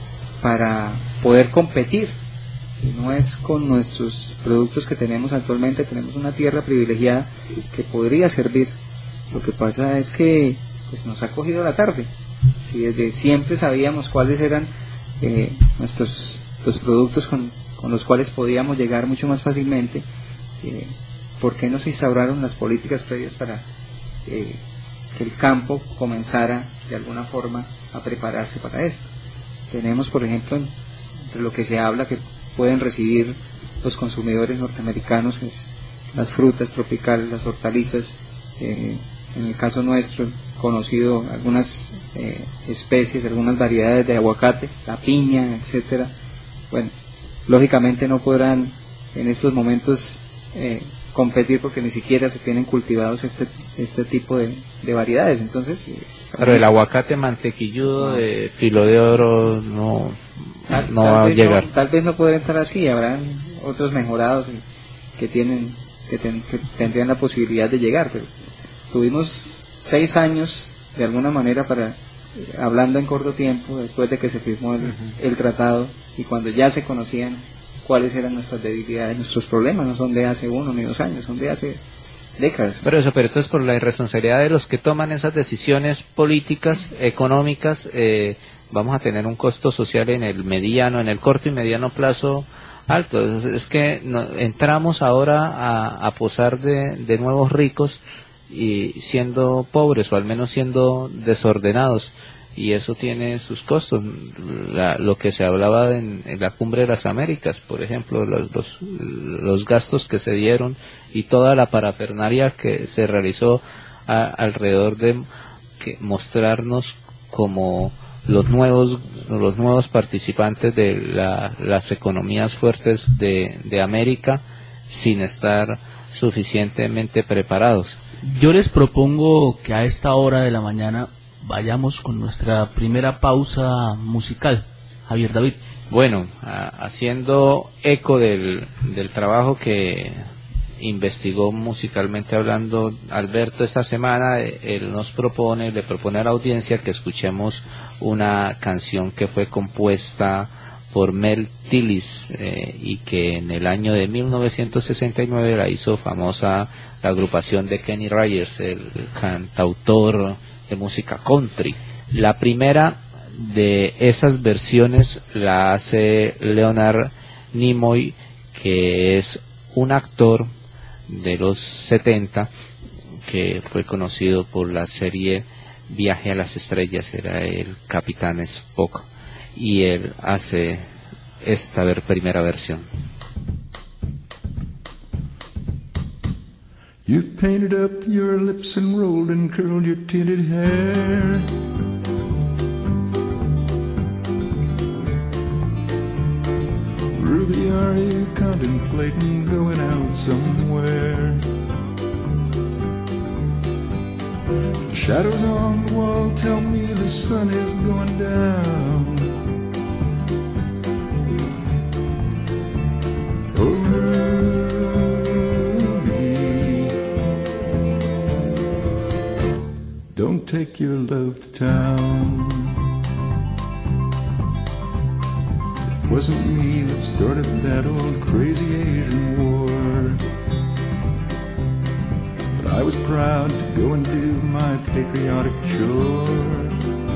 Speaker 3: para poder competir. Si no es con nuestros productos que tenemos actualmente, tenemos una tierra privilegiada que podría servir. Lo que pasa es que pues, nos ha cogido la tarde. Si desde siempre sabíamos cuáles eran eh, nuestros los productos con, con los cuales podíamos llegar mucho más fácilmente, eh, ¿por qué no se instauraron las políticas previas para eh, que el campo comenzara de alguna forma a prepararse para esto? Tenemos, por ejemplo, entre lo que se habla que pueden recibir los consumidores norteamericanos es las frutas tropicales, las hortalizas, eh, en el caso nuestro conocido algunas eh, especies, algunas variedades de aguacate, la piña, etcétera. Bueno, lógicamente no podrán en estos momentos eh, competir porque ni siquiera se tienen cultivados este este tipo de, de variedades. Entonces, eh,
Speaker 4: pero el aguacate mantequilludo no. de filo de oro no,
Speaker 3: tal,
Speaker 4: no
Speaker 3: tal
Speaker 4: va a llegar.
Speaker 3: No, tal vez no podrá estar así, habrán otros mejorados que tienen que, ten, que tendrían la posibilidad de llegar, pero tuvimos seis años de alguna manera para, eh, hablando en corto tiempo, después de que se firmó el, uh-huh. el tratado, y cuando ya se conocían cuáles eran nuestras debilidades, nuestros problemas, no son de hace uno ni dos años, son de hace décadas.
Speaker 4: Pero eso, pero entonces por la irresponsabilidad de los que toman esas decisiones políticas, económicas, eh, vamos a tener un costo social en el mediano, en el corto y mediano plazo alto. Es que no, entramos ahora a, a posar de, de nuevos ricos y siendo pobres, o al menos siendo desordenados, y eso tiene sus costos. La, lo que se hablaba en, en la Cumbre de las Américas, por ejemplo, los, los, los gastos que se dieron y toda la parafernalia que se realizó a, alrededor de que mostrarnos como los nuevos los nuevos participantes de la, las economías fuertes de, de América, sin estar suficientemente preparados.
Speaker 2: Yo les propongo que a esta hora de la mañana vayamos con nuestra primera pausa musical. Javier David.
Speaker 4: Bueno, a, haciendo eco del, del trabajo que investigó musicalmente hablando Alberto esta semana, él nos propone, le propone a la audiencia que escuchemos una canción que fue compuesta por Mel Tillis eh, y que en el año de mil novecientos sesenta y nueve la hizo famosa la agrupación de Kenny Rogers, el cantautor de música country. La primera de esas versiones la hace Leonard Nimoy, que es un actor de los setenta que fue conocido por la serie Viaje a las Estrellas, era el Capitán Spock, y él hace esta ver, primera versión.
Speaker 14: You've painted up your lips and rolled and curled your tinted hair. Ruby are you contemplating going out somewhere? The shadows on the wall tell me the sun is going down. Oh, Ruby, don't take your love to town. It wasn't me that started that old crazy Asian war, but I was proud to go and do my patriotic chore.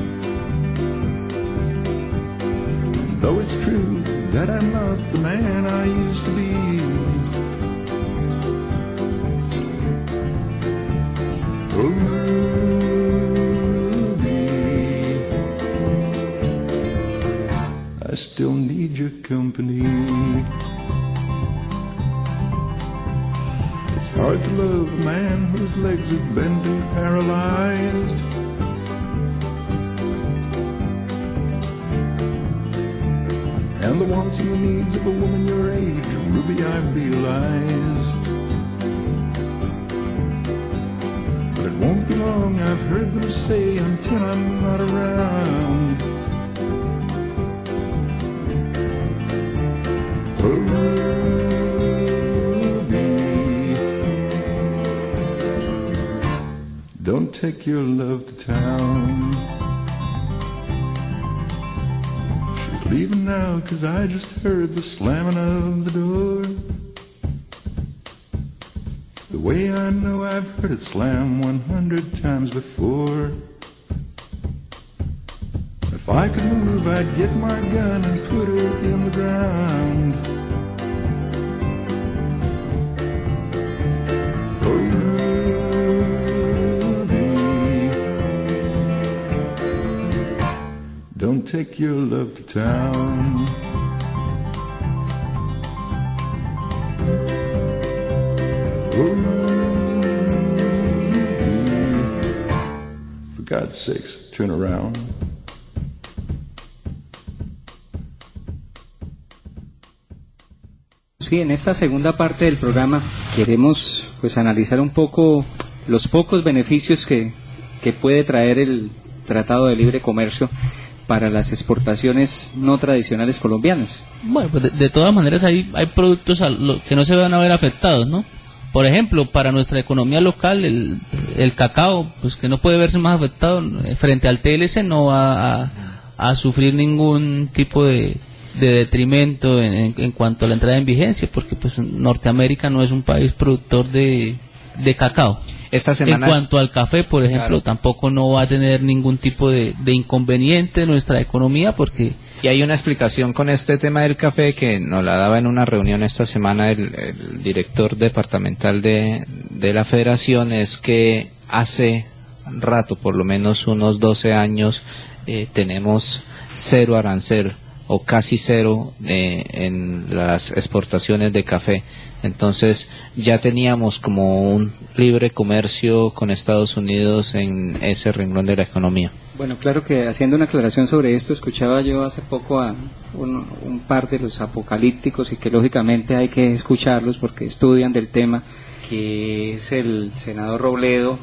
Speaker 14: And though it's true that I'm not the man I used to be, oh, Ruby, I still need your company. It's hard to love a man whose legs are bent and paralyzed. And the wants and the needs of a woman your age, Ruby, I've realized. But it won't be long, I've heard them say, until I'm not around. Oh, Ruby, don't take your love to town. Leaving now, cause I just heard the slamming of the door. The way I know I've heard it slam one hundred times before. If I could move, I'd get my gun and put her in the ground. Oh, don't take your love to town. Oh, for God's sakes, turn around.
Speaker 3: Sí, en esta segunda parte del programa queremos pues analizar un poco los pocos beneficios que, que puede traer el Tratado de Libre Comercio para las exportaciones no tradicionales colombianas.
Speaker 2: Bueno, pues de, de todas maneras hay, hay productos a lo, que no se van a ver afectados, ¿no? Por ejemplo, para nuestra economía local, el, el cacao, pues que no puede verse más afectado, frente al T L C no va a, a sufrir ningún tipo de, de detrimento en, en, en cuanto a la entrada en vigencia, porque pues Norteamérica no es un país productor de, de cacao.
Speaker 4: Esta semana
Speaker 2: en cuanto al café, por ejemplo, claro, tampoco no va a tener ningún tipo de, de inconveniente en nuestra economía, porque...
Speaker 4: Y hay una explicación con este tema del café que nos la daba en una reunión esta semana el, el director departamental de, de la federación, es que hace rato, por lo menos unos doce años, eh, tenemos cero arancel o casi cero eh, en las exportaciones de café. Entonces ya teníamos como un libre comercio con Estados Unidos en ese renglón de la economía.
Speaker 3: Bueno, claro que haciendo una aclaración sobre esto, escuchaba yo hace poco a un, un par de los apocalípticos y que lógicamente hay que escucharlos porque estudian del tema, que es el senador Robledo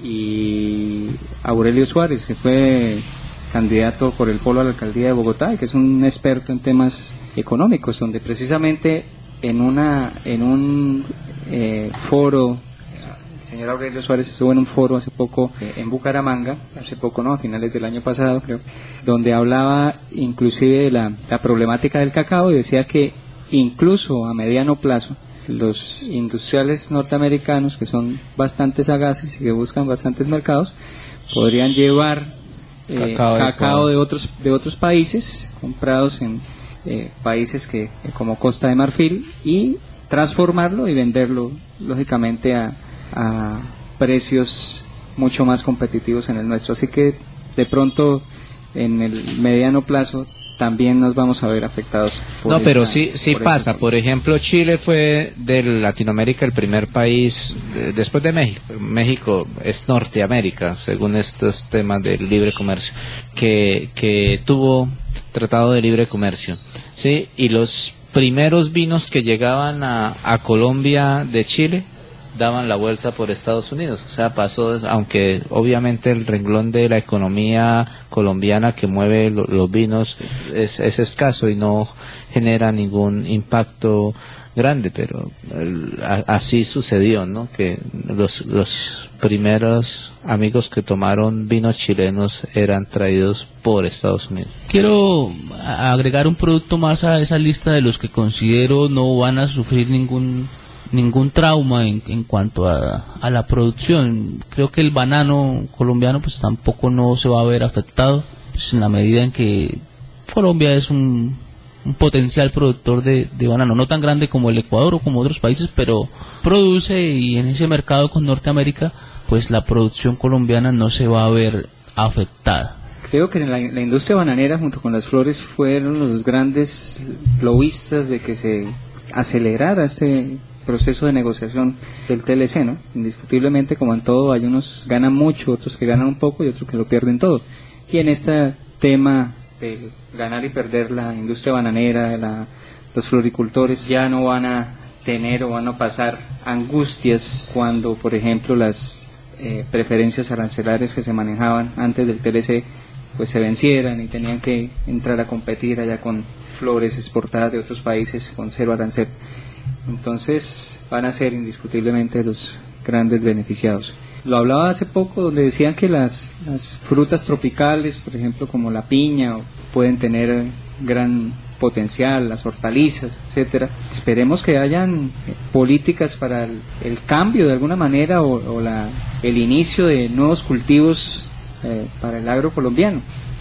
Speaker 3: y Aurelio Suárez, que fue candidato por el Polo a la alcaldía de Bogotá y que es un experto en temas económicos, donde precisamente en una en un eh, foro, el señor Aurelio Suárez estuvo en un foro hace poco eh, en Bucaramanga, hace poco no, a finales del año pasado creo, donde hablaba inclusive de la, la problemática del cacao y decía que incluso a mediano plazo los industriales norteamericanos, que son bastante sagaces y que buscan bastantes mercados, podrían llevar eh, cacao, cacao de otros de otros países comprados en Eh, países que eh, como Costa de Marfil y transformarlo y venderlo lógicamente a, a precios mucho más competitivos en el nuestro, así que de pronto en el mediano plazo también nos vamos a ver afectados por
Speaker 4: no
Speaker 3: esta,
Speaker 4: pero sí sí
Speaker 3: por
Speaker 4: pasa, por ejemplo Chile fue de Latinoamérica el primer país eh, después de México. México es Norteamérica según estos temas del libre comercio que, que tuvo tratado de libre comercio, sí, y los primeros vinos que llegaban a, a Colombia de Chile daban la vuelta por Estados Unidos, o sea, pasó, aunque obviamente el renglón de la economía colombiana que mueve lo, los vinos es, es escaso y no genera ningún impacto grande, pero el, a, así sucedió, ¿no? Que los, los primeros amigos que tomaron vinos chilenos eran traídos por Estados Unidos.
Speaker 2: Quiero agregar un producto más a esa lista de los que considero no van a sufrir ningún ningún trauma en, en cuanto a, a la producción. Creo que el banano colombiano pues tampoco no se va a ver afectado, pues, en la medida en que Colombia es un, un potencial productor de, de banano, no tan grande como el Ecuador o como otros países, pero produce, y en ese mercado con Norteamérica pues la producción colombiana no se va a ver afectada.
Speaker 3: Creo que la, la industria bananera junto con las flores fueron los grandes lobistas de que se acelerara este proceso de negociación del T L C, ¿no? Indiscutiblemente, como en todo, hay unos ganan mucho, otros que ganan un poco y otros que lo pierden todo. Y en este tema de ganar y perder la industria bananera, la, los floricultores ya no van a tener o van a pasar angustias cuando, por ejemplo, las eh, preferencias arancelares que se manejaban antes del T L C pues se vencieran y tenían que entrar a competir allá con flores exportadas de otros países con cero arancel. Entonces van a ser indiscutiblemente los grandes beneficiados. Lo hablaba hace poco, donde decían que las, las frutas tropicales, por ejemplo como la piña, pueden tener gran potencial, las hortalizas, etcétera. Esperemos que hayan políticas para el, el cambio de alguna manera o, o la, el inicio de nuevos cultivos eh, para el agro colombiano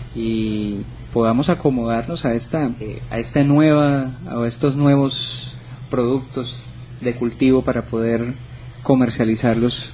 Speaker 3: y podamos acomodarnos a esta eh, a esta nueva a estos nuevos productos de cultivo para poder comercializarlos.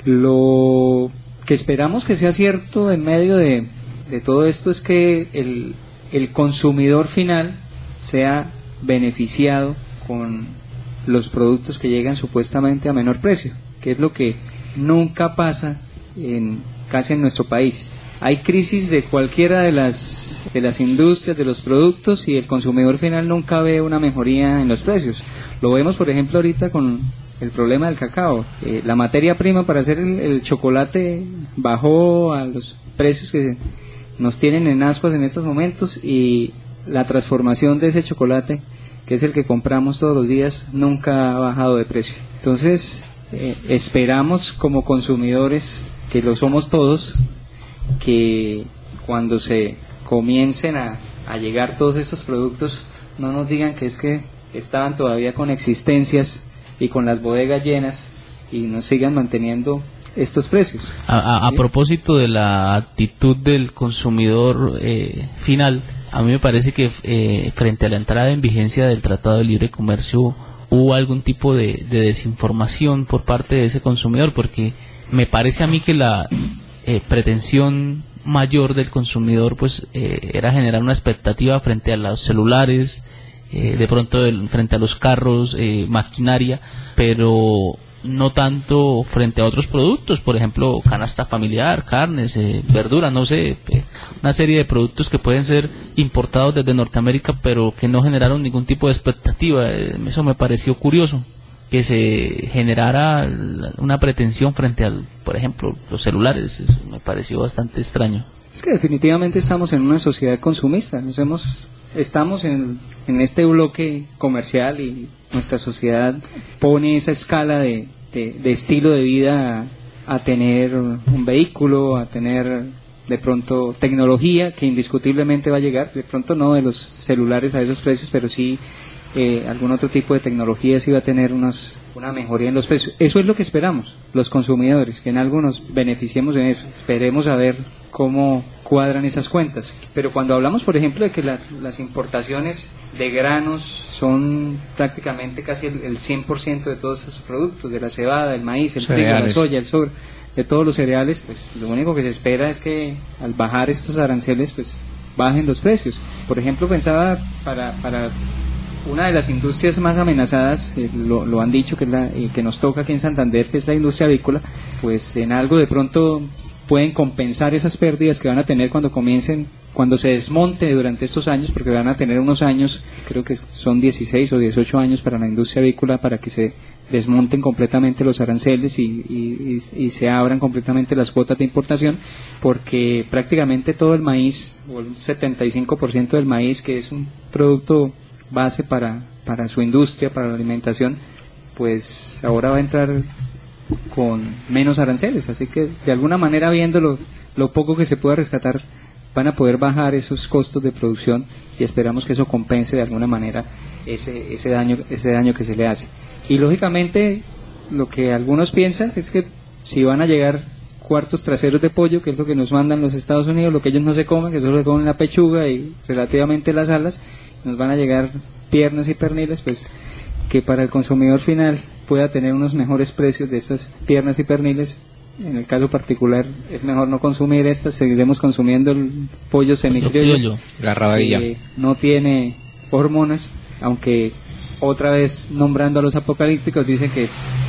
Speaker 3: Lo que esperamos que sea cierto en medio de, de todo esto es que el, el consumidor final sea beneficiado con los productos que llegan supuestamente a menor precio, que es lo que nunca pasa en casi en nuestro país. Hay crisis de cualquiera de las de las industrias, de los productos, y el consumidor final nunca ve una mejoría en los precios. Lo vemos, por ejemplo, ahorita con el problema del cacao. Eh, la materia prima para hacer el, el chocolate bajó a los precios que nos tienen en ascuas en estos momentos, y la transformación de ese chocolate, que es el que compramos todos los días, nunca ha bajado de precio. Entonces, eh, esperamos como consumidores, que lo somos todos, que cuando se comiencen a, a llegar todos estos productos no nos digan que es que estaban todavía con existencias y con las bodegas llenas y nos sigan manteniendo estos precios.
Speaker 2: A, a,
Speaker 3: ¿sí?
Speaker 2: a propósito de la actitud del consumidor eh, final, a mí me parece que eh, frente a la entrada en vigencia del Tratado de Libre Comercio hubo algún tipo de, de desinformación por parte de ese consumidor, porque me parece a mí que la eh, pretensión mayor del consumidor pues eh, era generar una expectativa frente a los celulares, eh, de pronto el, frente a los carros, eh, maquinaria, pero no tanto frente a otros productos, por ejemplo canasta familiar, carnes, eh, verduras, no sé, eh, una serie de productos que pueden ser importados desde Norteamérica pero que no generaron ningún tipo de expectativa. Eh, eso me pareció curioso, que se generara una pretensión frente al, por ejemplo, los celulares. Eso me pareció bastante extraño.
Speaker 3: Es que definitivamente estamos en una sociedad consumista, nos hemos, estamos en, en este bloque comercial y nuestra sociedad pone esa escala de, de, de estilo de vida a, a tener un vehículo, a tener de pronto tecnología que indiscutiblemente va a llegar, de pronto no de los celulares a esos precios, pero sí Eh, algún otro tipo de tecnología sí va a tener unos, una mejoría en los precios. Eso es lo que esperamos los consumidores, que en algo nos beneficiemos en eso. Esperemos a ver cómo cuadran esas cuentas. Pero cuando hablamos, por ejemplo, de que las, las importaciones de granos son prácticamente casi el, el cien por ciento de todos esos productos, de la cebada, el maíz, el cereales. trigo, la soya, el sobre, de todos los cereales, pues lo único que se espera es que al bajar estos aranceles pues bajen los precios. Por ejemplo, pensaba para para una de las industrias más amenazadas, eh, lo, lo han dicho, que es la eh, que nos toca aquí en Santander, que es la industria avícola, pues en algo de pronto pueden compensar esas pérdidas que van a tener cuando comiencen cuando se desmonte durante estos años, porque van a tener unos años, creo que son dieciséis o dieciocho años para la industria avícola, para que se desmonten completamente los aranceles y, y, y, y se abran completamente las cuotas de importación, porque prácticamente todo el maíz, o el setenta y cinco por ciento del maíz, que es un producto base para, para su industria, para la alimentación, pues ahora va a entrar con menos aranceles, así que de alguna manera, viéndolo, lo poco que se pueda rescatar, van a poder bajar esos costos de producción y esperamos que eso compense de alguna manera ese, ese daño, ese daño que se le hace. Y lógicamente lo que algunos piensan es que si van a llegar cuartos traseros de pollo, que es lo que nos mandan los Estados Unidos, lo que ellos no se comen, que solo se comen la pechuga y relativamente las alas, nos van a llegar piernas y perniles, pues que para el consumidor final pueda tener unos mejores precios de estas piernas y perniles. En el caso particular es mejor no consumir estas, seguiremos consumiendo el pollo semicriollo,
Speaker 4: la rabadilla,
Speaker 3: que no tiene hormonas, aunque otra vez nombrando a los apocalípticos dicen que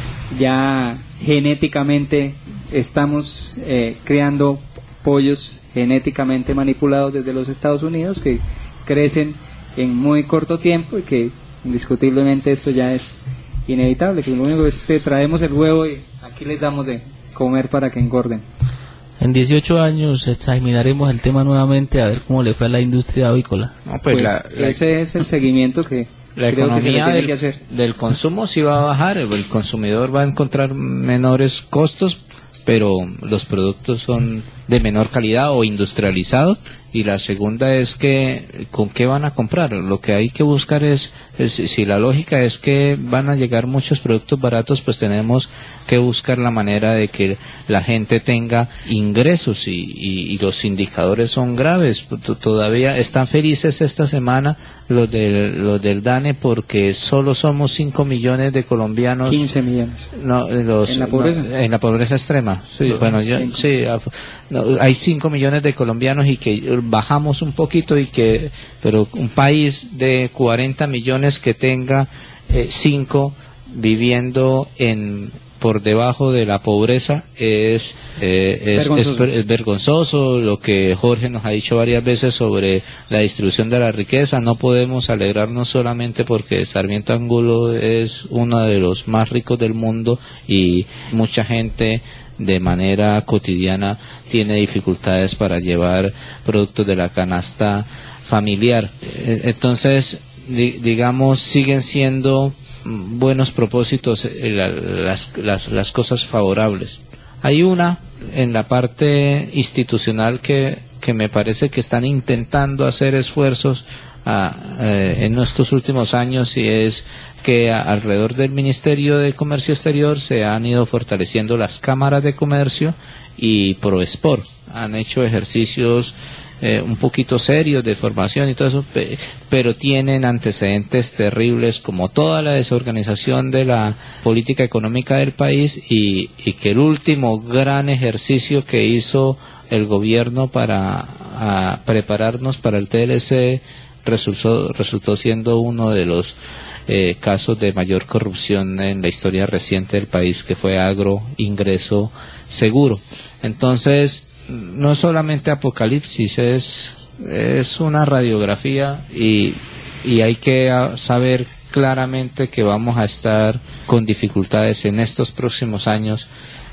Speaker 3: ya genéticamente estamos eh, creando pollos genéticamente manipulados desde los Estados Unidos que crecen en muy corto tiempo y que indiscutiblemente esto ya es inevitable, que lo único es que traemos el huevo y aquí les damos de comer para que engorden.
Speaker 2: En dieciocho años examinaremos el tema nuevamente a ver cómo le fue a la industria avícola.
Speaker 4: No, pues,
Speaker 3: pues
Speaker 4: la, la,
Speaker 3: ese es el seguimiento que
Speaker 4: la
Speaker 3: creo
Speaker 4: economía
Speaker 3: que se le tiene
Speaker 4: del,
Speaker 3: que hacer.
Speaker 4: del consumo sí va a bajar, el consumidor va a encontrar menores costos, pero los productos son de menor calidad o industrializados. Y la segunda es que, ¿con qué van a comprar? Lo que hay que buscar es, es, si la lógica es que van a llegar muchos productos baratos, pues tenemos que buscar la manera de que la gente tenga ingresos y, y, y los indicadores son graves. Todavía están felices esta semana los del, los del DANE porque solo somos cinco millones de colombianos.
Speaker 3: quince millones.
Speaker 4: No, los,
Speaker 3: ¿En la pobreza?
Speaker 4: No, en la pobreza extrema. Sí, bueno, yo, sí, no, hay cinco millones de colombianos y que bajamos un poquito y que, pero un país de cuarenta millones que tenga eh, cinco viviendo en por debajo de la pobreza es, eh, es, vergonzoso. Es, es vergonzoso. Lo que Jorge nos ha dicho varias veces sobre la distribución de la riqueza, no podemos alegrarnos solamente porque Sarmiento Angulo es uno de los más ricos del mundo y mucha gente de manera cotidiana tiene dificultades para llevar productos de la canasta familiar. Entonces, di, digamos, siguen siendo buenos propósitos las, las, las cosas favorables. Hay una en la parte institucional que, que me parece que están intentando hacer esfuerzos a, eh, en estos últimos años, y es que a, alrededor del Ministerio de Comercio Exterior se han ido fortaleciendo las cámaras de comercio y Proesport. Han hecho ejercicios eh, un poquito serios de formación y todo eso, pe pero tienen antecedentes terribles como toda la desorganización de la política económica del país y, y que el último gran ejercicio que hizo el gobierno para a, prepararnos para el T L C resultó, resultó siendo uno de los eh, casos de mayor corrupción en la historia reciente del país, que fue Agro Ingreso Seguro. Entonces, no solamente apocalipsis, es, es una radiografía y, y hay que saber claramente que vamos a estar con dificultades en estos próximos años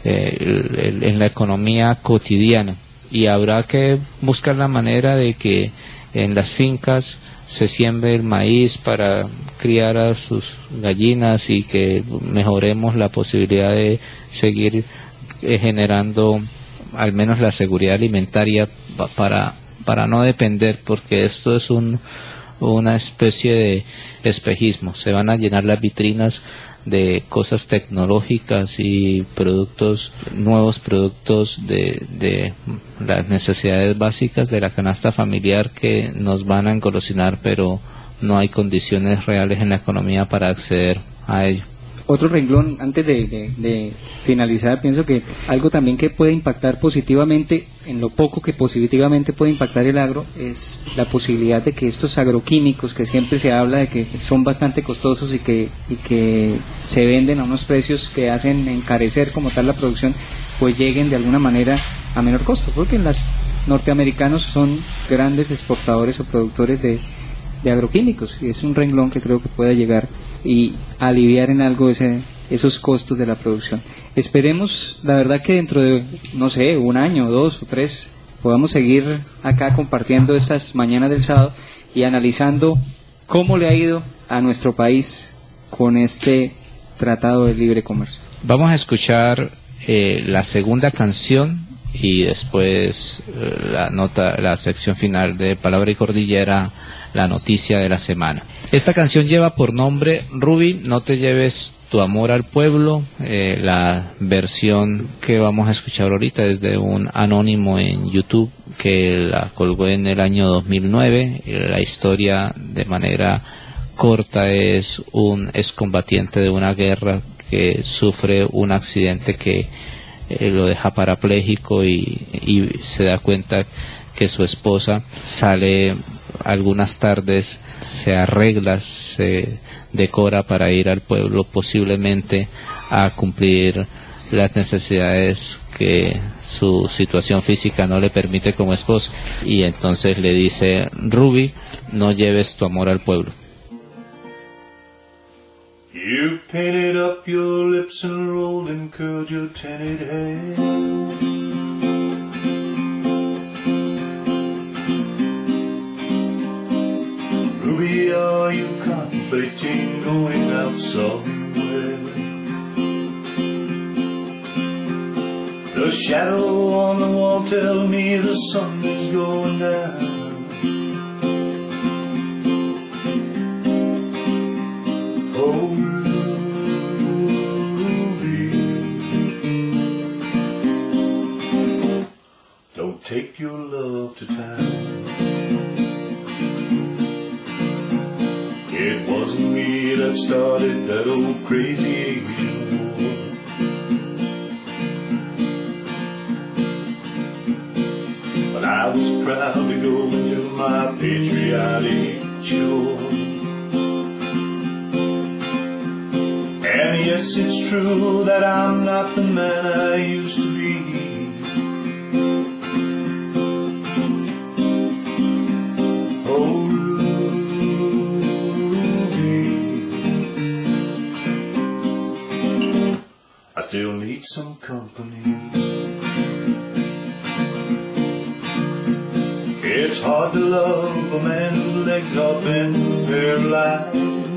Speaker 4: eh, en la economía cotidiana, y habrá que buscar la manera de que en las fincas se siembre el maíz para criar a sus gallinas y que mejoremos la posibilidad de seguir eh, generando al menos la seguridad alimentaria para para no depender, porque esto es un una especie de espejismo. Se van a llenar las vitrinas de cosas tecnológicas y productos, nuevos productos de, de las necesidades básicas de la canasta familiar que nos van a engolosinar, pero no hay condiciones reales en la economía para acceder a ello.
Speaker 3: Otro renglón, antes de, de, de finalizar, pienso que algo también que puede impactar positivamente, en lo poco que positivamente puede impactar el agro, es la posibilidad de que estos agroquímicos, que siempre se habla de que son bastante costosos y que, y que se venden a unos precios que hacen encarecer como tal la producción, pues lleguen de alguna manera a menor costo, porque en las norteamericanos son grandes exportadores o productores de, de agroquímicos, y es un renglón que creo que pueda llegar y aliviar en algo ese, esos costos de la producción. Esperemos, la verdad, que dentro de, no sé, un año, dos o tres, podamos seguir acá compartiendo estas mañanas del sábado y analizando cómo le ha ido a nuestro país con este Tratado de Libre Comercio.
Speaker 4: Vamos a escuchar eh, la segunda canción y después eh, la nota, la sección final de Palabra y Cordillera, la noticia de la semana. Esta canción lleva por nombre Ruby, no te lleves tu amor al pueblo. Eh, la versión que vamos a escuchar ahorita es de un anónimo en YouTube que la colgó en el año dos mil nueve. La historia, de manera corta, es un excombatiente de una guerra que sufre un accidente que eh, lo deja parapléjico y, y se da cuenta que su esposa sale algunas tardes, se arregla, se decora para ir al pueblo, posiblemente a cumplir las necesidades que su situación física no le permite como esposo, y entonces le dice: Ruby, no lleves tu amor al pueblo.
Speaker 14: You've painted up your lips and rolled and curled your tinted hair. Ruby, are you contemplating going out somewhere? The shadow on the wall tells me the sun is going down. Oh, Ruby, don't take your love to town. It wasn't me that started that old crazy Asian war. But I was proud to go and do my patriotic chore. And yes, it's true that I'm not the man I used to be. Oh, I still need some company. It's hard to love a man whose legs are bent and paralyzed.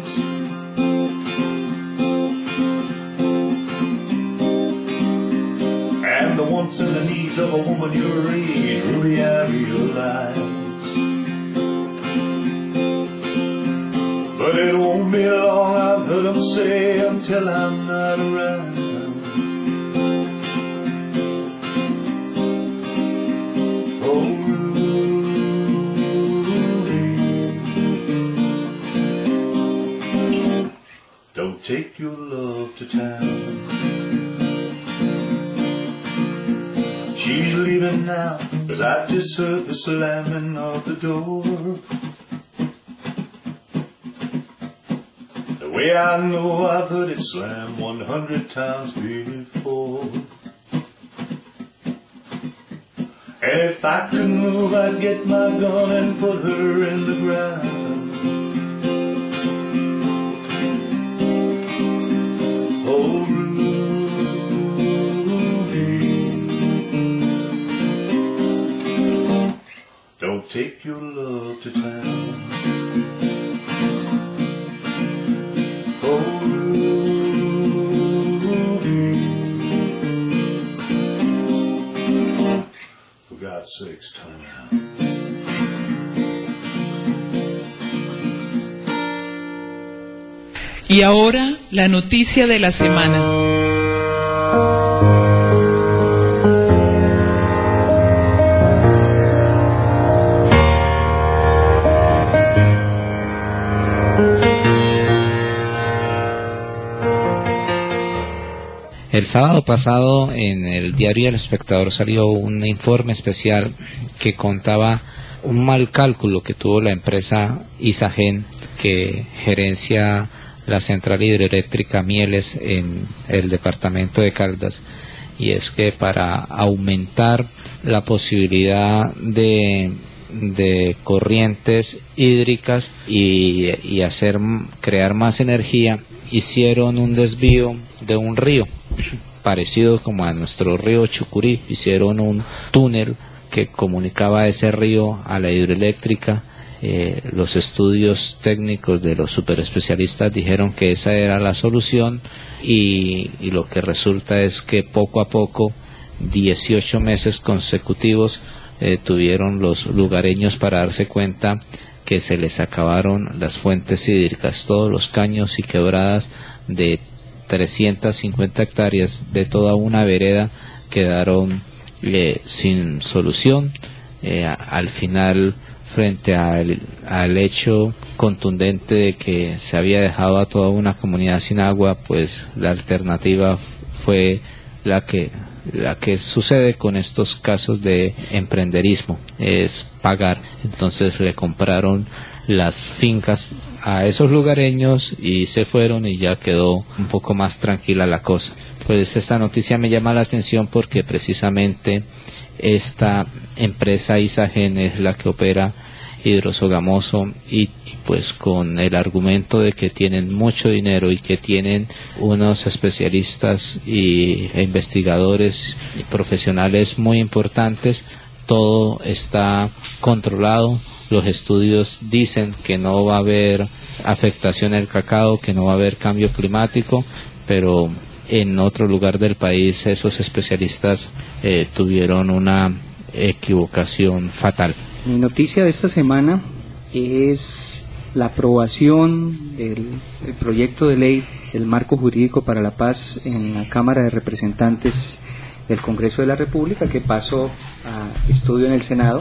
Speaker 14: And the wants and the needs of a woman your age, Ruby, I realize. But it won't be long, I've heard them say, until I'm not around. Oh, Ruby, don't take your love to town. She's leaving now, 'cause I just heard the slamming of the door. The way I know I've heard it slam one hundred times before. And if I could move, I'd get my gun and put her in the ground. Oh, don't take your love to town. Oh, Ruby, for God's sakes, turn around.
Speaker 1: Y ahora, la noticia de la semana.
Speaker 4: El sábado pasado en el diario El Espectador salió un informe especial que contaba un mal cálculo que tuvo la empresa Isagen, que gerencia la central hidroeléctrica Mieles en el departamento de Caldas, y es que para aumentar la posibilidad de de corrientes hídricas y, y hacer crear más energía, hicieron un desvío de un río parecido como a nuestro río Chucurí. Hicieron un túnel que comunicaba ese río a la hidroeléctrica. Eh, los estudios técnicos de los superespecialistas dijeron que esa era la solución, y, y lo que resulta es que poco a poco, dieciocho meses consecutivos, eh, tuvieron los lugareños para darse cuenta que se les acabaron las fuentes hídricas. Todos los caños y quebradas de trescientas cincuenta hectáreas de toda una vereda quedaron eh, sin solución. Eh, al final, frente al, al hecho contundente de que se había dejado a toda una comunidad sin agua, pues la alternativa fue la que la que sucede con estos casos de emprenderismo, es pagar. Entonces le compraron las fincas a esos lugareños y se fueron, y ya quedó un poco más tranquila la cosa. Pues esta noticia me llama la atención porque precisamente esta empresa Isagen es la que opera Hidrosogamoso, y, y pues con el argumento de que tienen mucho dinero y que tienen unos especialistas y, e investigadores y profesionales muy importantes, todo está controlado. Los estudios dicen que no va a haber afectación del cacao, que no va a haber cambio climático, pero en otro lugar del país esos especialistas eh, tuvieron una equivocación fatal.
Speaker 3: Mi noticia de esta semana es la aprobación del, del proyecto de ley del marco jurídico para la paz en la Cámara de Representantes del Congreso de la República, que pasó a estudio en el Senado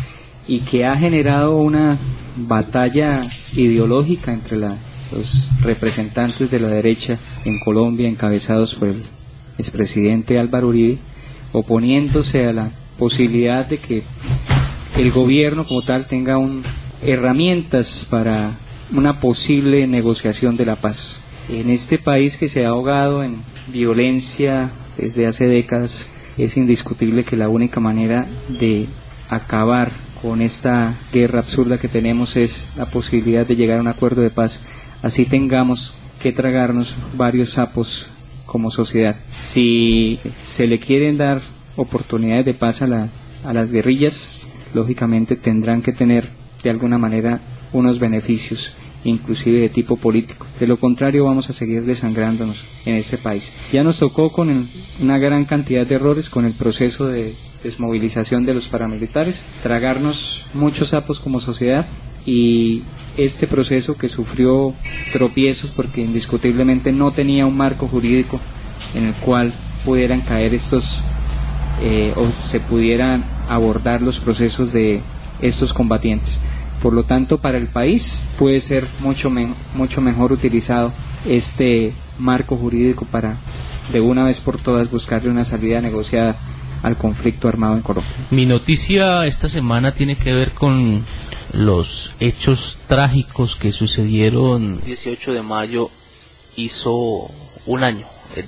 Speaker 3: y que ha generado una batalla ideológica entre la, los representantes de la derecha en Colombia, encabezados por el expresidente Álvaro Uribe, oponiéndose a la posibilidad de que el gobierno como tal tenga un, herramientas para una posible negociación de la paz. En este país que se ha ahogado en violencia desde hace décadas, es indiscutible que la única manera de acabar con esta guerra absurda que tenemos es la posibilidad de llegar a un acuerdo de paz, así tengamos que tragarnos varios sapos como sociedad. Si se le quieren dar oportunidades de paz a, la, a las guerrillas, lógicamente tendrán que tener de alguna manera unos beneficios, inclusive de tipo político. De lo contrario, vamos a seguir desangrándonos en este país. Ya nos tocó con el, una gran cantidad de errores con el proceso de desmovilización de los paramilitares, tragarnos muchos sapos como sociedad, y este proceso que sufrió tropiezos porque indiscutiblemente no tenía un marco jurídico en el cual pudieran caer estos eh, o se pudieran abordar los procesos de estos combatientes. Por lo tanto, para el país puede ser mucho, me- mucho mejor utilizado este marco jurídico para de una vez por todas buscarle una salida negociada al conflicto armado en Colombia.
Speaker 2: Mi noticia esta semana tiene que ver con los hechos trágicos que sucedieron el dieciocho de mayo, hizo un año. El,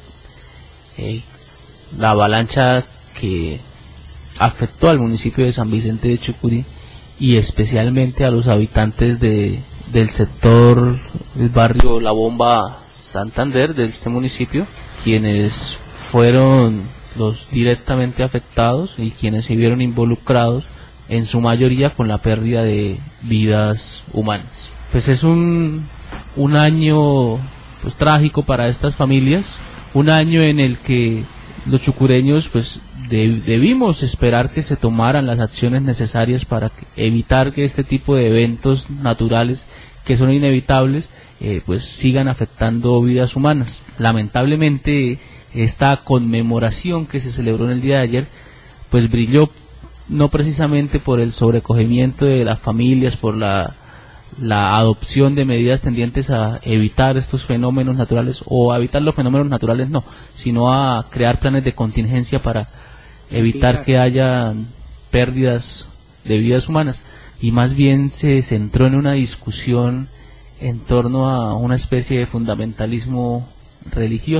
Speaker 2: eh, la avalancha que afectó al municipio de San Vicente de Chucurí y especialmente a los habitantes de del sector del barrio La Bomba Santander de este municipio, quienes fueron los directamente afectados y quienes se vieron involucrados en su mayoría con la pérdida de vidas humanas. Pues es un un año pues trágico para estas familias, un año en el que los chucureños pues de, debimos esperar que se tomaran las acciones necesarias para que, evitar que este tipo de eventos naturales que son inevitables eh, pues sigan afectando vidas humanas. Lamentablemente esta conmemoración que se celebró en el día de ayer pues brilló no precisamente por el sobrecogimiento de las familias, por la la adopción de medidas tendientes a evitar estos fenómenos naturales, o a evitar los fenómenos naturales no, sino a crear planes de contingencia para evitar que haya pérdidas de vidas humanas, y más bien se centró en una discusión en torno a una especie de fundamentalismo religioso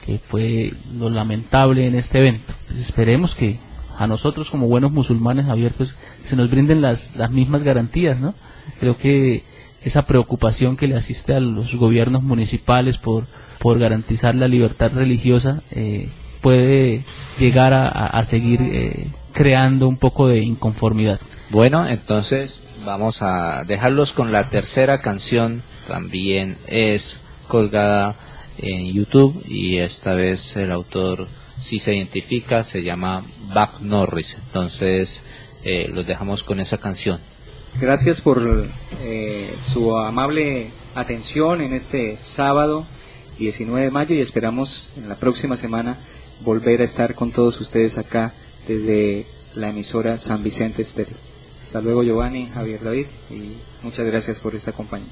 Speaker 2: que fue lo lamentable en este evento. Pues esperemos que a nosotros como buenos musulmanes, Javier, pues se nos brinden las, las mismas garantías, ¿no? Creo que esa preocupación que le asiste a los gobiernos municipales por, por garantizar la libertad religiosa eh, puede llegar a, a seguir eh, creando un poco de inconformidad.
Speaker 4: Bueno, entonces vamos a dejarlos con la tercera canción, también es colgada en YouTube y esta vez el autor sí se identifica, se llama Buck Norris. Entonces eh, los dejamos con esa canción.
Speaker 3: Gracias por eh, su amable atención en este sábado diecinueve de mayo y esperamos en la próxima semana volver a estar con todos ustedes acá desde la emisora San Vicente Estéreo. Hasta luego, Giovanni, Javier, David, y muchas gracias por esta compañía.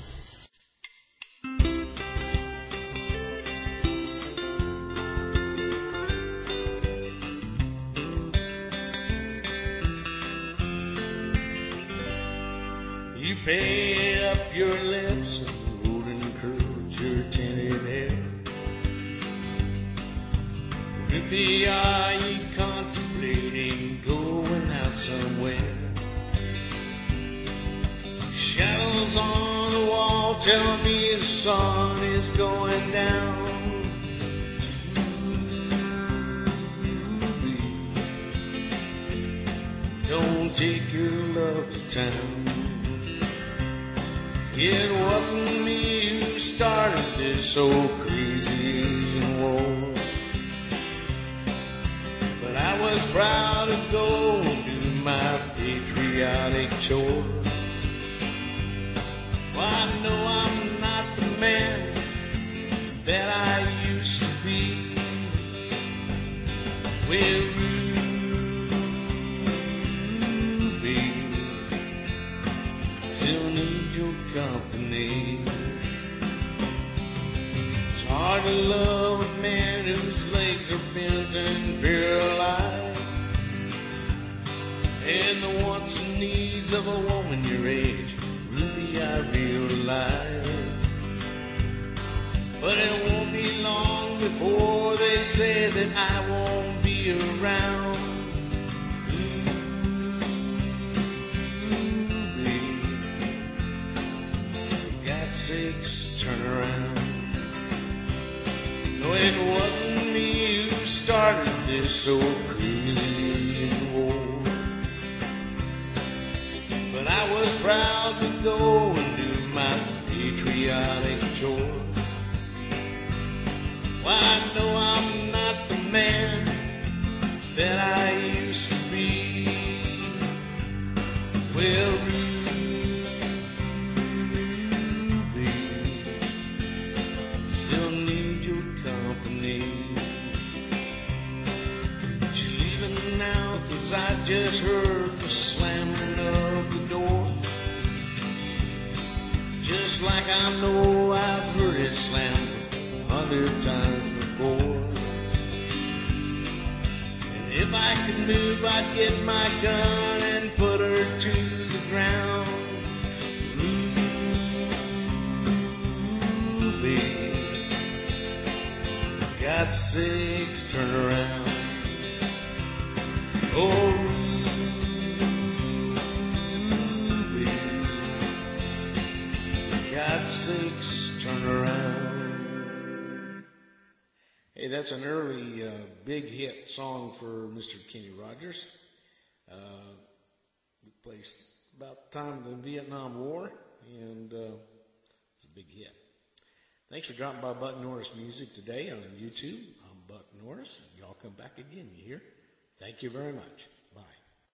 Speaker 15: You pay up your lips and golden curls your tinted hair. Maybe are you contemplating going out somewhere? Shadows on the wall tell me the sun is going down. Don't take your love to town. It wasn't me who started this so crazy Asian war, but I was proud to go and do my patriotic chore. Well, I know I'm not the man that I used to be. Well, Ruby, still need your company. It's hard to love a man whose legs are bent and paralyzed, and the wants and needs of a woman your age, Ruby, I realize. But it won't be long before they say that I won't be around. Ruby, for God's sakes, turn around. No, it wasn't me who started this so crazy Asian war, but I was proud to go and do my patriotic chore. Well, I know I'm not the man that I used to be. Well, Ruby, still need your company. But you're leaving now, 'cause I just heard the slamming of the door. Just like I know I've heard it slam a hundred times before. And if I could move, I'd get my gun and put her to the ground. Ruby, for God's sakes, turn around. Oh, Ruby, for God's sakes, turn around. Hey, that's an early uh, big hit song for Mister Kenny Rogers. Uh, placed about the time of the Vietnam War, and uh, it's a big hit. Thanks for dropping by Buck Norris Music today on YouTube. I'm Buck Norris, and y'all come back again, you hear? Thank you very much.